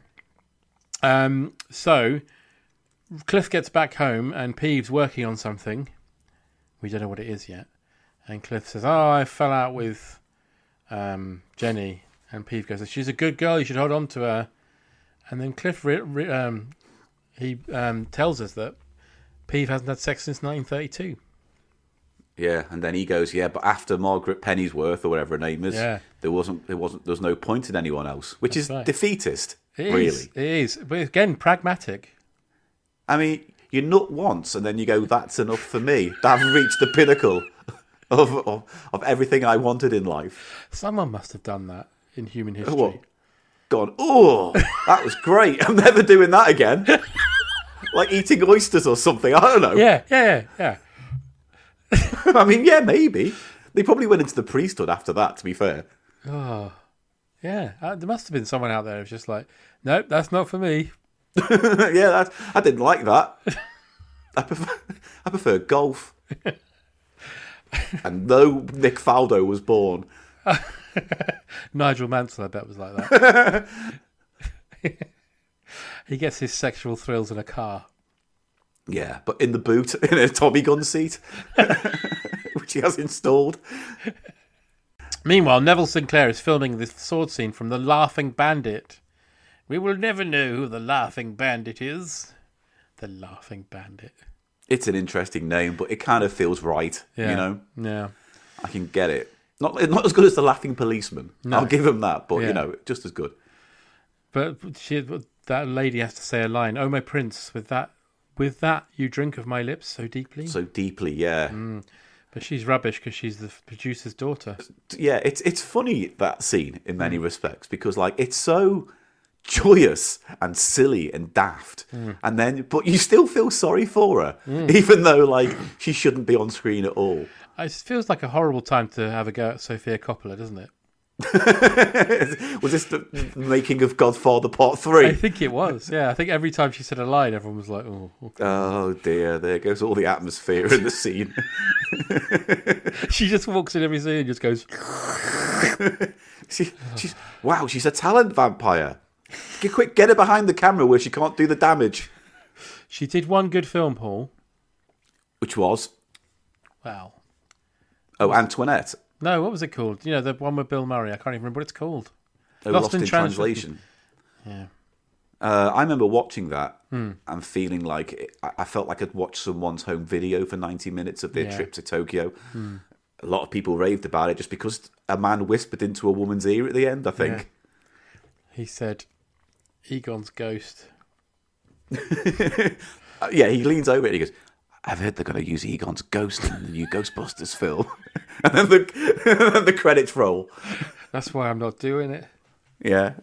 So Cliff gets back home and Peeves working on something. We don't know what it is yet. And Cliff says, I fell out with Jenny. And Peeves goes, she's a good girl, you should hold on to her. And then Cliff tells us that Peeve hasn't had sex since 1932. Yeah, and then he goes, yeah, but after Margaret Pennyworth or whatever her name is, there was no point in anyone else, which is defeatist. Really, it is. But again, pragmatic. I mean, you nut once, and then you go, "That's enough for me. I've reached the pinnacle of everything I wanted in life." Someone must have done that in human history. What? Gone. Oh, that was great. I'm never doing that again. Like eating oysters or something. I don't know. Yeah. I mean, yeah, maybe. They probably went into the priesthood after that, to be fair. Oh, yeah. There must have been someone out there who's just like, nope, that's not for me. Yeah, I didn't like that. I prefer golf. And no Nick Faldo was born. Nigel Mansell, I bet, was like that. He gets his sexual thrills in a car. Yeah, but in the boot, in a Tommy gun seat, which he has installed. Meanwhile, Neville Sinclair is filming this sword scene from The Laughing Bandit. We will never know who the Laughing Bandit is. The Laughing Bandit. It's an interesting name, but it kind of feels right, you know? Yeah. I can get it. Not as good as The Laughing Policeman. No. I'll give him that, but, you know, just as good. But that lady has to say a line, "Oh, my prince, with that you drink of my lips so deeply." So deeply, yeah. But she's rubbish because she's the producer's daughter. Yeah, it's funny, that scene, in many respects, because, like, it's so joyous and silly and daft, and then, but you still feel sorry for her, even though, like, she shouldn't be on screen at all. It feels like a horrible time to have a go at Sofia Coppola, doesn't it? Was this the making of Godfather Part 3? I think it was, yeah. I think every time she said a line, everyone was like, oh, okay. Oh dear, there goes all the atmosphere in the scene. She just walks in every scene and just goes... she's a talent vampire. Get her behind the camera where she can't do the damage. She did one good film, Paul. Which was? Wow. Oh, Antoinette. No, what was it called? You know, the one with Bill Murray. I can't even remember what it's called. Oh, Lost in Translation. Yeah. I remember watching that and feeling like I felt like I'd watched someone's home video for 90 minutes of their trip to Tokyo. A lot of people raved about it just because a man whispered into a woman's ear at the end, I think. Yeah. He said, Egon's ghost. Yeah, he leans over and he goes, I've heard they're going to use Egon's ghost in the new Ghostbusters film. And then the credits roll. That's why I'm not doing it. Yeah.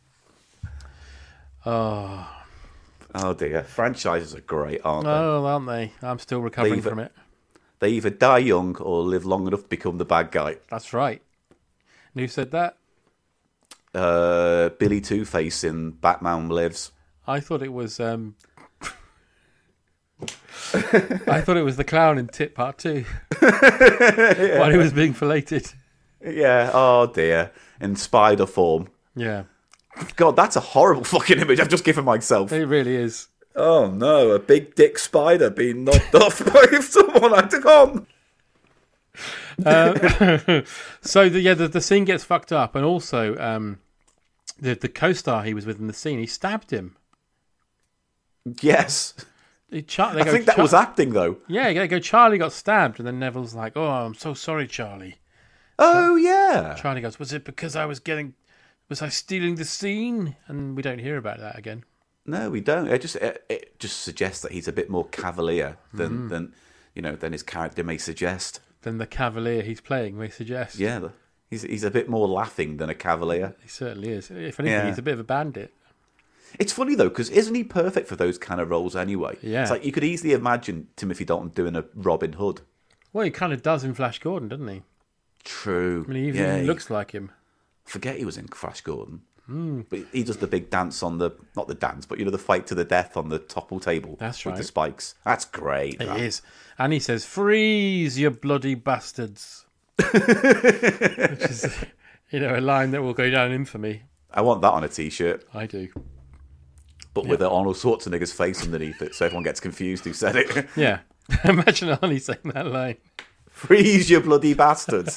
Oh dear. Franchises are great, aren't they? Oh, aren't they? I'm still recovering from it. They either die young or live long enough to become the bad guy. That's right. And who said that? Billy Two-Face in Batman Lives. I thought it was... I thought it was the clown in Tit Part 2. Yeah. While he was being filleted. Yeah, oh dear. In spider form. Yeah. God, that's a horrible fucking image I've just given myself. It really is. Oh no, a big dick spider being knocked off by someone I took on. So the scene gets fucked up, and also the co-star he was with in the scene, he stabbed him. Yes. I think that was acting, though. Yeah, they go, Charlie got stabbed, and then Neville's like, "Oh, I'm so sorry, Charlie." Oh, yeah. Charlie goes, "Was it because was I stealing the scene?" And we don't hear about that again. No, we don't. It just suggests that he's a bit more cavalier than his character may suggest. Than the cavalier he's playing may suggest. Yeah, he's a bit more laughing than a cavalier. He certainly is. If anything, he's a bit of a bandit. It's funny, though, because isn't he perfect for those kind of roles anyway? Yeah. It's like you could easily imagine Timothy Dalton doing a Robin Hood. Well, he kind of does in Flash Gordon, doesn't he? True. I mean, he even looks like him. Forget he was in Flash Gordon. But he does the big dance on not the dance, but the fight to the death on the topple table. That's with right. The spikes. That's great. It is. And he says, "Freeze, you bloody bastards." Which is, a line that will go down in infamy. I want that on a t-shirt. I do. But with Arnold Schwarzenegger's face underneath it, so everyone gets confused who said it. Yeah. Imagine Arnie saying that line. Freeze, you bloody bastards.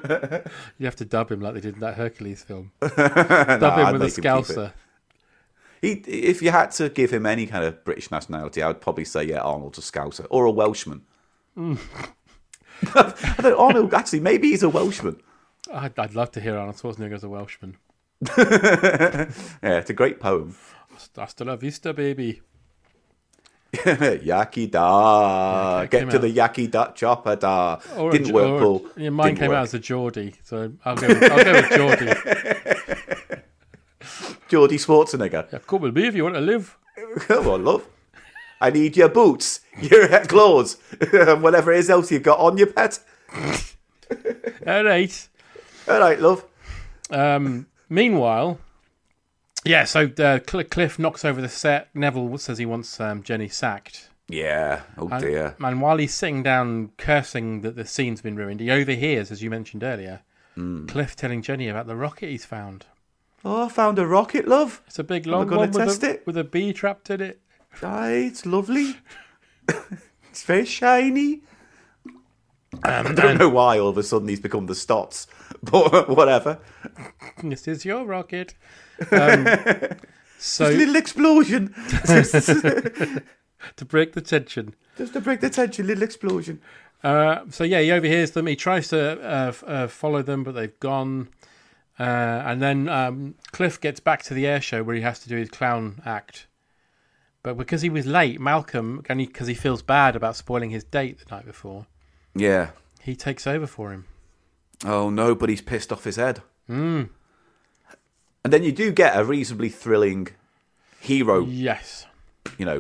You have to dub him like they did in that Hercules film. Dub him with a scouser. If you had to give him any kind of British nationality, I would probably say, yeah, Arnold's a Scouser. Or a Welshman. I don't Arnold, actually, maybe he's a Welshman. I'd love to hear Arnold Schwarzenegger as a Welshman. Yeah, it's a great poem. Hasta la vista, baby. Yaki da. Get to the Yaki da chopper da. Didn't work, Paul. Yeah, mine came out as a Geordie, so I'll go with Geordie. Geordie Schwarzenegger. Yeah, come with me if you want to live. Come on, love. I need your boots, your claws, and whatever it is else you've got on your pet. All right. All right, love. Meanwhile, yeah, so Cliff knocks over the set. Neville says he wants Jenny sacked. Yeah, dear. And while he's sitting down cursing that the scene's been ruined, he overhears, as you mentioned earlier, Cliff telling Jenny about the rocket he's found. Oh, I found a rocket, love. It's a big long one with a bee trapped in it. Aye, it's lovely. It's very shiny. I don't know why all of a sudden he's become the Stotts, but whatever. This is your rocket. So a little explosion. To break the tension. Just to break the tension, little explosion. So yeah, he overhears them. He tries to follow them, but they've gone. And then Cliff gets back to the air show where he has to do his clown act. But because he was late, Malcolm, and because he feels bad about spoiling his date the night before, yeah, he takes over for him. Oh no, but he's pissed off his head. And then you do get a reasonably thrilling hero. Yes. You know,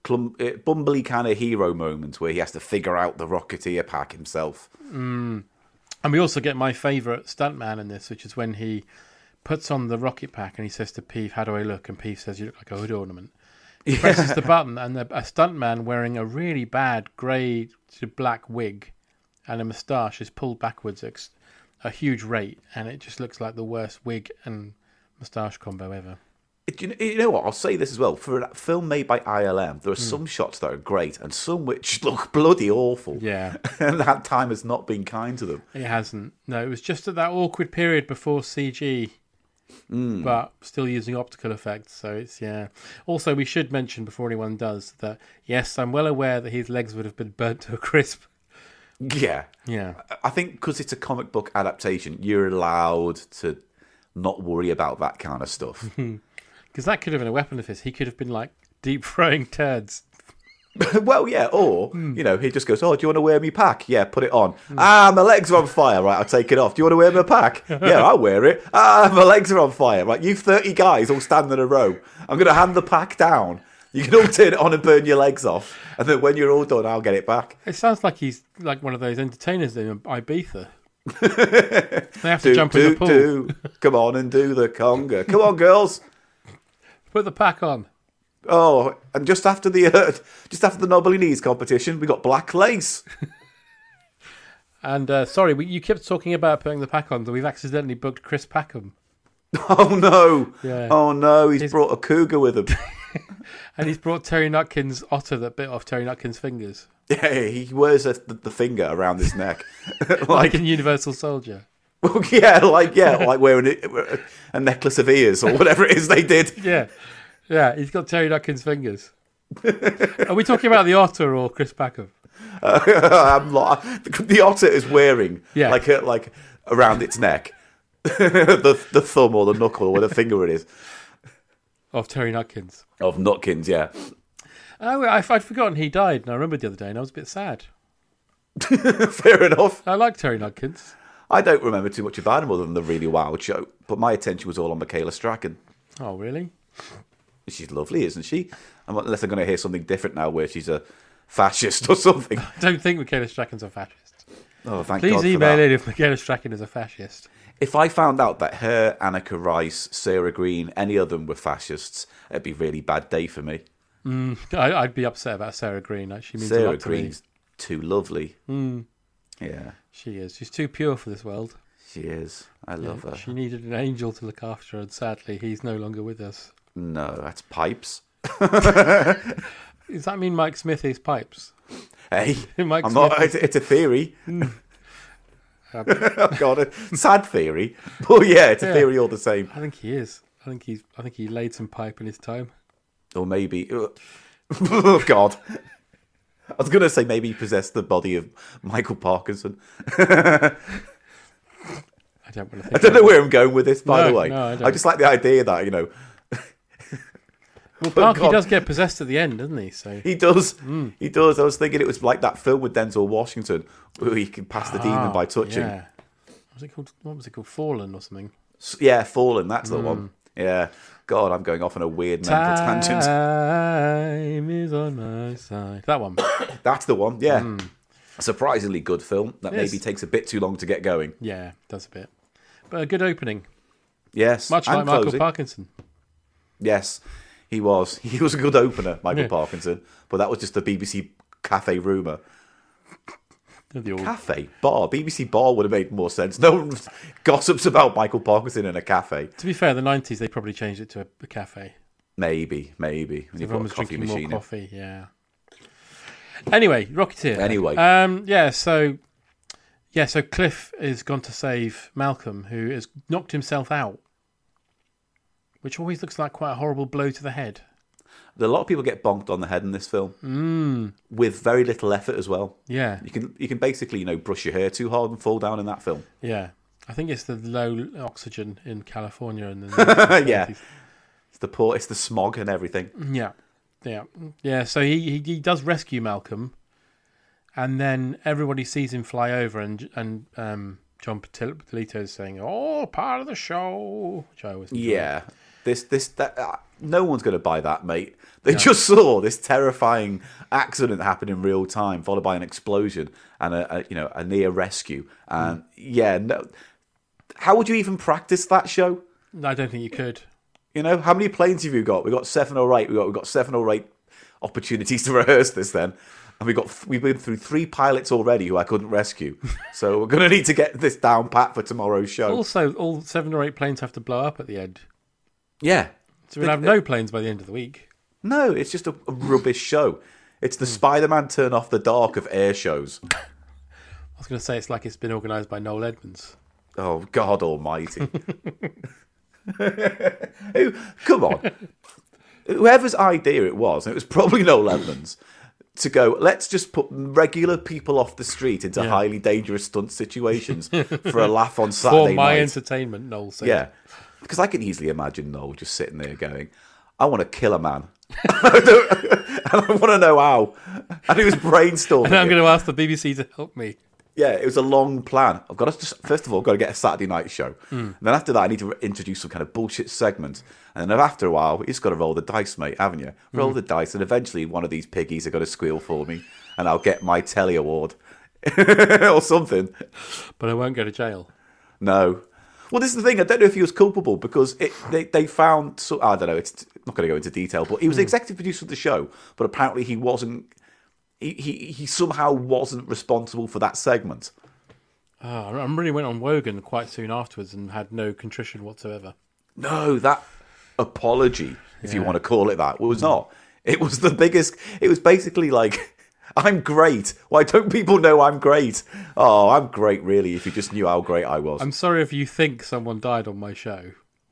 bumbly kind of hero moment where he has to figure out the Rocketeer pack himself. And we also get my favourite stuntman in this, which is when he puts on the rocket pack and he says to Peeve, "How do I look?" And Peeve says, "You look like a hood ornament." He presses the button, and a stuntman wearing a really bad grey to black wig and a moustache is pulled backwards at a huge rate, and it just looks like the worst wig and moustache combo ever. You know what? I'll say this as well. For a film made by ILM, there are some shots that are great and some which look bloody awful. Yeah. And that time has not been kind to them. It hasn't. No, it was just at that awkward period before CG, but still using optical effects. So it's, yeah. Also, we should mention before anyone does that, yes, I'm well aware that his legs would have been burnt to a crisp. Yeah. Yeah. I think because it's a comic book adaptation, you're allowed to not worry about that kind of stuff. Because that could have been a weapon of his. He could have been like deep frying turds. Well, yeah, or, you know, he just goes, "Oh, do you want to wear me pack? Yeah, put it on. My legs are on fire. Right, I'll take it off. Do you want to wear my pack? Yeah, I'll wear it. My legs are on fire. Right, you 30 guys all stand in a row. I'm going to hand the pack down. You can all turn it on and burn your legs off. And then when you're all done, I'll get it back." It sounds like he's like one of those entertainers in Ibiza. They have to jump in the pool. Come on and do the conga. Come on, girls. Put the pack on. Oh, and just after the knobbly knees competition, we got black lace. And sorry, you kept talking about putting the pack on, so we've accidentally booked Chris Packham. Oh no! Yeah. Oh no! He's brought a cougar with him, and he's brought Terry Nutkin's otter that bit off Terry Nutkin's fingers. Yeah, he wears the finger around his neck, like in Universal Soldier. Well, like wearing a necklace of ears or whatever it is they did. Yeah, he's got Terry Nutkin's fingers. Are we talking about the otter or Chris Packham? The otter is wearing like around its neck the thumb or the knuckle or whatever finger it is of Terry Nutkins. Of Nutkins, yeah. Oh, I'd forgotten he died, and I remembered the other day, and I was a bit sad. Fair enough. I like Terry Nutkins. I don't remember too much about him other than the really wild show, but my attention was all on Michaela Strachan. Oh, really? She's lovely, isn't she? Unless I'm going to hear something different now where she's a fascist or something. I don't think Michaela Strachan's a fascist. Oh, thank God for that. Please email in if Michaela Strachan is a fascist. If I found out that her, Anneka Rice, Sarah Green, any of them were fascists, it'd be a really bad day for me. I'd be upset about Sarah Green. She means Sarah a lot to Green's me. Too lovely. Yeah. She is. She's too pure for this world. She is. I love her. She needed an angel to look after her, and sadly, he's no longer with us. No, that's Pipes. Does that mean Mike Smith is Pipes? Hey, it's a theory. Oh God, a sad theory. But yeah, it's a theory all the same. I think he is. I think he laid some pipe in his time. Or maybe... Oh, God. I was going to say maybe he possessed the body of Michael Parkinson. I don't want to think. I don't know where I'm going with this, by the way. No, I don't. I just like the idea that, you know... Well, Parky does get possessed at the end, doesn't he? So he does. He does. I was thinking it was like that film with Denzel Washington where he can pass the demon by touching. Yeah. What was it called? Fallen or something? Yeah, Fallen. That's the one. Yeah. God, I'm going off on a weird mental tangent. Time is on my side. That one. That's the one. Yeah. A surprisingly good film that maybe takes a bit too long to get going. Yeah, does a bit. But a good opening. Yes. Much like Michael Parkinson. Yes. He was a good opener, Michael Parkinson, but that was just a BBC cafe rumour. Cafe? Bar? BBC bar would have made more sense. No one gossips about Michael Parkinson in a cafe. To be fair, in the 90s, they probably changed it to a cafe. Maybe. When you everyone put was a coffee drinking machine more coffee, yeah. Anyway, Rocketeer. Anyway. So Cliff is gone to save Malcolm, who has knocked himself out. Which always looks like quite a horrible blow to the head. A lot of people get bonked on the head in this film, with very little effort as well. Yeah, you can basically brush your hair too hard and fall down in that film. Yeah, I think it's the low oxygen in California and yeah, it's the smog and everything. Yeah. So he does rescue Malcolm, and then everybody sees him fly over, and John Polito is saying, "Oh, part of the show," which I always enjoy. Yeah. No one's going to buy that, mate. They just saw this terrifying accident happen in real time, followed by an explosion and a near rescue. And how would you even practice that show? I don't think you could. How many planes have you got? We've got 7 or 8. We've got 7 or 8 opportunities to rehearse this then. And we've been through 3 pilots already who I couldn't rescue. So we're going to need to get this down pat for tomorrow's show. Also, all 7 or 8 planes have to blow up at the end. Yeah. So we'll have no planes by the end of the week. No, it's just a rubbish show. It's the Spider-Man Turn Off the Dark of air shows. I was going to say it's like it's been organised by Noel Edmonds. Oh, God almighty. Come on. Whoever's idea it was, and it was probably Noel Edmonds, to go, let's just put regular people off the street into highly dangerous stunt situations for a laugh on Saturday night. For my entertainment, Noel said. Yeah. Because I can easily imagine Noel just sitting there going, I want to kill a man. And I want to know how. And he was brainstorming. And I'm going to ask the BBC to help me. Yeah, it was a long plan. I've got to first of all, got to get a Saturday night show. And then after that, I need to introduce some kind of bullshit segment. And then after a while, you just got to roll the dice, mate, haven't you? Roll the dice, and eventually one of these piggies are going to squeal for me, and I'll get my telly award or something. But I won't go to jail. No. Well, this is the thing. I don't know if he was culpable because they found... So, I don't know. It's not going to go into detail, but he was executive producer of the show, but apparently he wasn't... He somehow wasn't responsible for that segment. I really went on Wogan quite soon afterwards and had no contrition whatsoever. No, that apology, if you want to call it that, was not. It was the biggest... It was basically like... I'm great. Why don't people know I'm great? Oh, I'm great, really, if you just knew how great I was. I'm sorry if you think someone died on my show.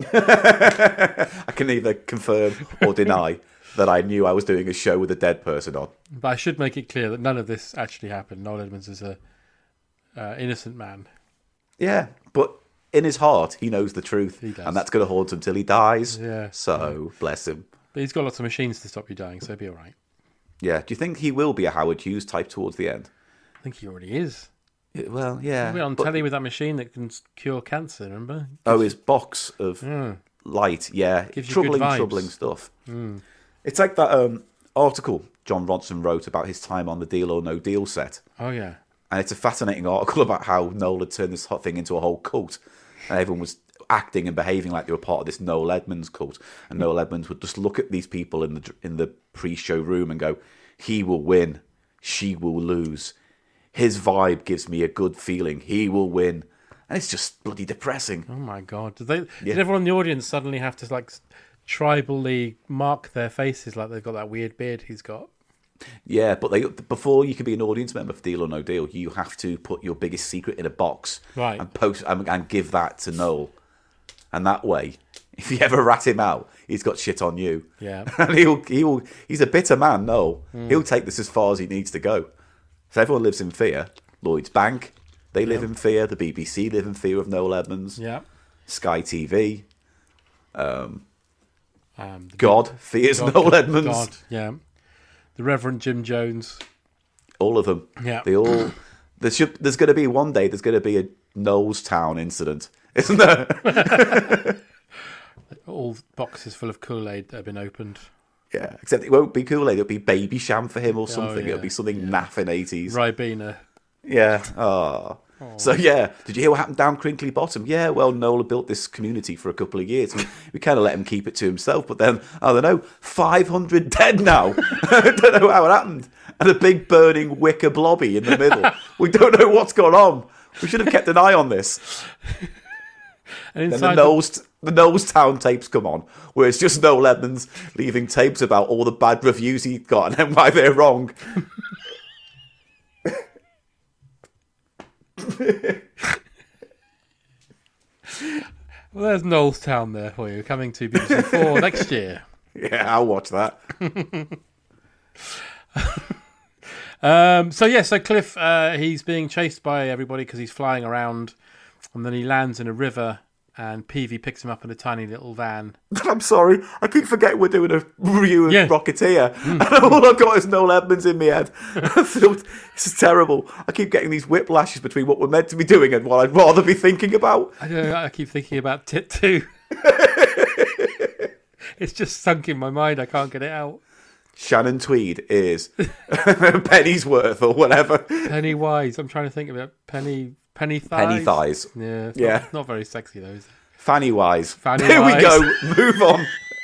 I can neither confirm or deny that I knew I was doing a show with a dead person on. But I should make it clear that none of this actually happened. Noel Edmonds is a innocent man. Yeah, but in his heart, he knows the truth. He does. And that's going to haunt him till he dies. Yeah. So, bless him. But he's got lots of machines to stop you dying, so he'll be all right. Yeah. Do you think he will be a Howard Hughes type towards the end? I think he already is. Well, yeah. He'll be on telly with that machine that can cure cancer, remember? His box of light, yeah. Gives you troubling stuff. It's like that article John Ronson wrote about his time on the Deal or No Deal set. Oh, yeah. And it's a fascinating article about how Noel had turned this thing into a whole cult. And everyone was acting and behaving like they were part of this Noel Edmonds cult. And Noel Edmonds would just look at these people in the pre-show room and go, he will win, she will lose. His vibe gives me a good feeling, he will win. And it's just bloody depressing. Oh my God. Did everyone in the audience suddenly have to like tribally mark their faces like they've got that weird beard he's got? Yeah, but before you can be an audience member for Deal or No Deal, you have to put your biggest secret in a box, right, and post and give that to Noel, and that way if you ever rat him out, he's got shit on you. Yeah. And he's a bitter man, Noel. He'll take this as far as he needs to go. So everyone lives in fear. Lloyd's Bank, they live in fear. The BBC live in fear of Noel Edmonds. Yeah. Sky TV. God fears Noel Edmonds. God, yeah. The Reverend Jim Jones. All of them. Yeah. They all. There's going to be one day. There's going to be a Noelstown incident, isn't there? All boxes full of Kool-Aid that have been opened. Yeah, except it won't be Kool-Aid. It'll be Baby Sham for him or something. Yeah. It'll be something naff in 80s. Ribena. Yeah. Oh. So yeah, did you hear what happened down Crinkly Bottom? Yeah, well, Noel built this community for a couple of years. We kind of let him keep it to himself, but then, I don't know, 500 dead now. I don't know how it happened. And a big burning wicker blobby in the middle. We don't know what's gone on. We should have kept an eye on this. And then the Noelstown tapes come on, where it's just Noel Edmonds leaving tapes about all the bad reviews he got and then why they're wrong. Well, there's Noelstown there for you, coming to BBC 4 next year. Yeah, I'll watch that. So Cliff, he's being chased by everybody because he's flying around, and then he lands in a river, and Peavy picks him up in a tiny little van. I'm sorry, I keep forgetting we're doing a review of Rocketeer, and all I've got is Noel Edmonds in my head. This is terrible. I keep getting these whiplashes between what we're meant to be doing and what I'd rather be thinking about. I keep thinking about Tit 2. It's just sunk in my mind. I can't get it out. Shannon Tweed is Pennyworth or whatever. Pennywise. I'm trying to think of it. Penny thighs. Penny thighs. Yeah. It's not very sexy though, is it? Fanny wise. Fanny there wise. We go. Move on.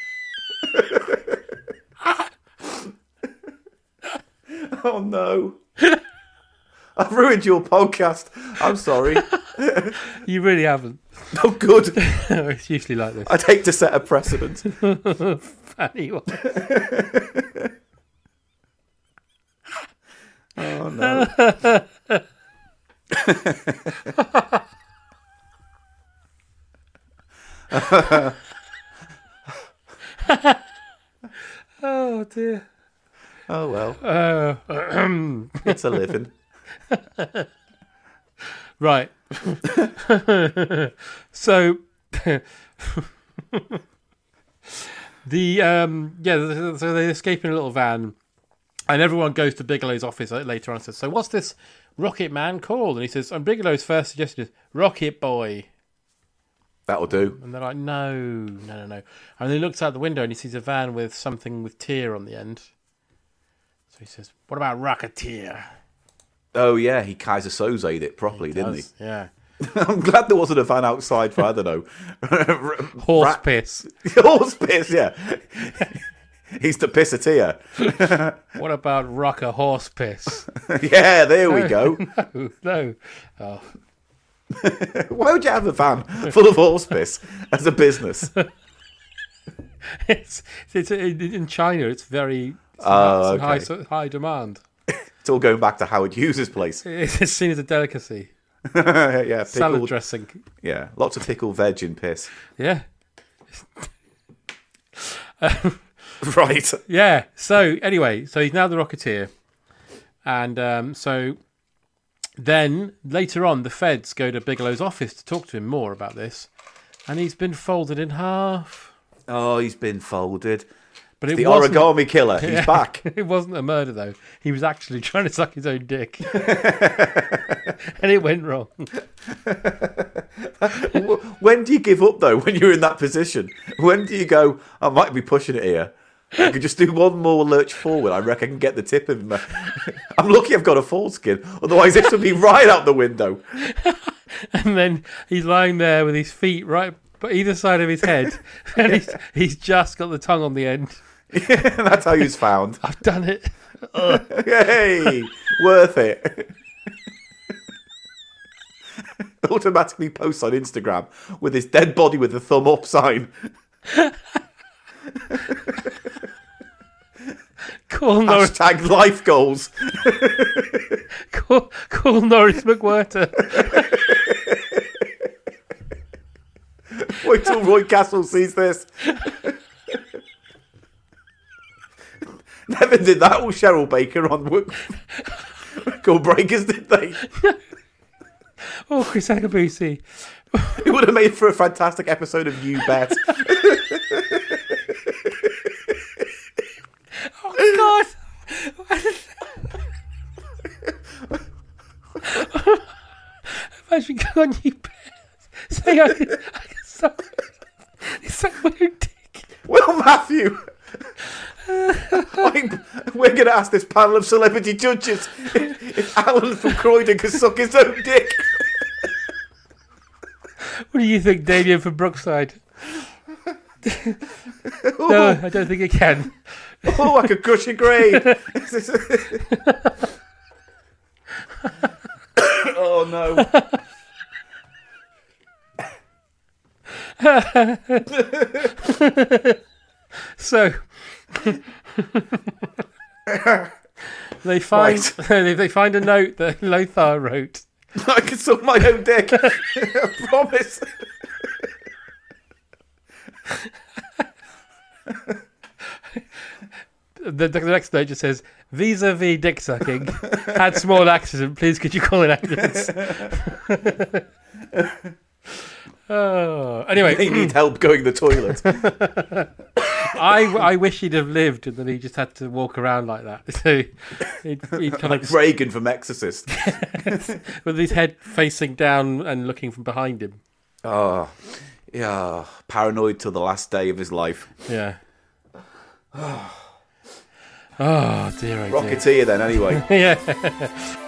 Oh no. I've ruined your podcast. I'm sorry. You really haven't. Oh, good. It's usually like this. I'd hate to set a precedent. Fanny wise. Oh no. Oh dear. Oh well. It's a living. Right. So so they escape in a little van, and everyone goes to Bigelow's office later on and says, "So what's this Rocket Man called?" And he says, and Bigelow's first suggestion is Rocket Boy. That'll do. And they're like, no. And he looks out the window and he sees a van with something with tear on the end. So he says, what about Rocketeer? Oh, yeah, he Kaiser Soze'd it properly, didn't he? Yeah. I'm glad there wasn't a van outside for, I don't know. Horse piss. Horse piss, yeah. He's the pisseteer. What about Rocker Horse Piss? Yeah, there we go. No. Oh. Why would you have a van full of horse piss as a business? It's in China. It's very high demand. It's all going back to Howard Hughes' place. It's seen as a delicacy. Yeah, salad dressing. Yeah, lots of pickled veg and piss. Yeah. Right. Yeah. So anyway, he's now the Rocketeer, and so. Then, later on, the feds go to Bigelow's office to talk to him more about this. And he's been folded in half. Oh, he's been folded. But the origami killer, he's back. It wasn't a murder, though. He was actually trying to suck his own dick. And it went wrong. When do you give up, though, when you're in that position? When do you go, I might be pushing it here? I could just do one more lurch forward. I reckon I can get the tip of him. I'm lucky I've got a foreskin. Otherwise, this would be right out the window. And then he's lying there with his feet right either side of his head. And he's just got the tongue on the end. Yeah, that's how he was found. I've done it. Hey, worth it. Automatically posts on Instagram with his dead body with the thumb up sign. Call Norris. Hashtag life goals. Call Norris McWhirter. Wait till Roy Castle sees this. Never did that with Cheryl Baker on Record Breakers, did they? Oh, Chris Agabusi. It would have made for a fantastic episode of You Bet. Oh, God. Imagine going on You Bet. Say, I can suck. It's like my own dick. Well, Matthew... we're going to ask this panel of celebrity judges if Alan from Croydon can suck his own dick. What do you think, Damien from Brookside? No, I don't think it can. Oh, I could crush your grave. Oh, no. So... they find they find a note that Lothar wrote. I can suck my own dick. I promise. The next note just says, vis-a-vis dick sucking. Had small accident. Please could you call an ambulance? Oh, anyway, they need help going to the toilet. I wish he'd have lived and then he just had to walk around like that. So he'd kind like of Reagan from Exorcist, with his head facing down and looking from behind him. Oh, yeah, paranoid till the last day of his life. Yeah. Oh dear, oh dear. Rocketeer then, anyway. Yeah.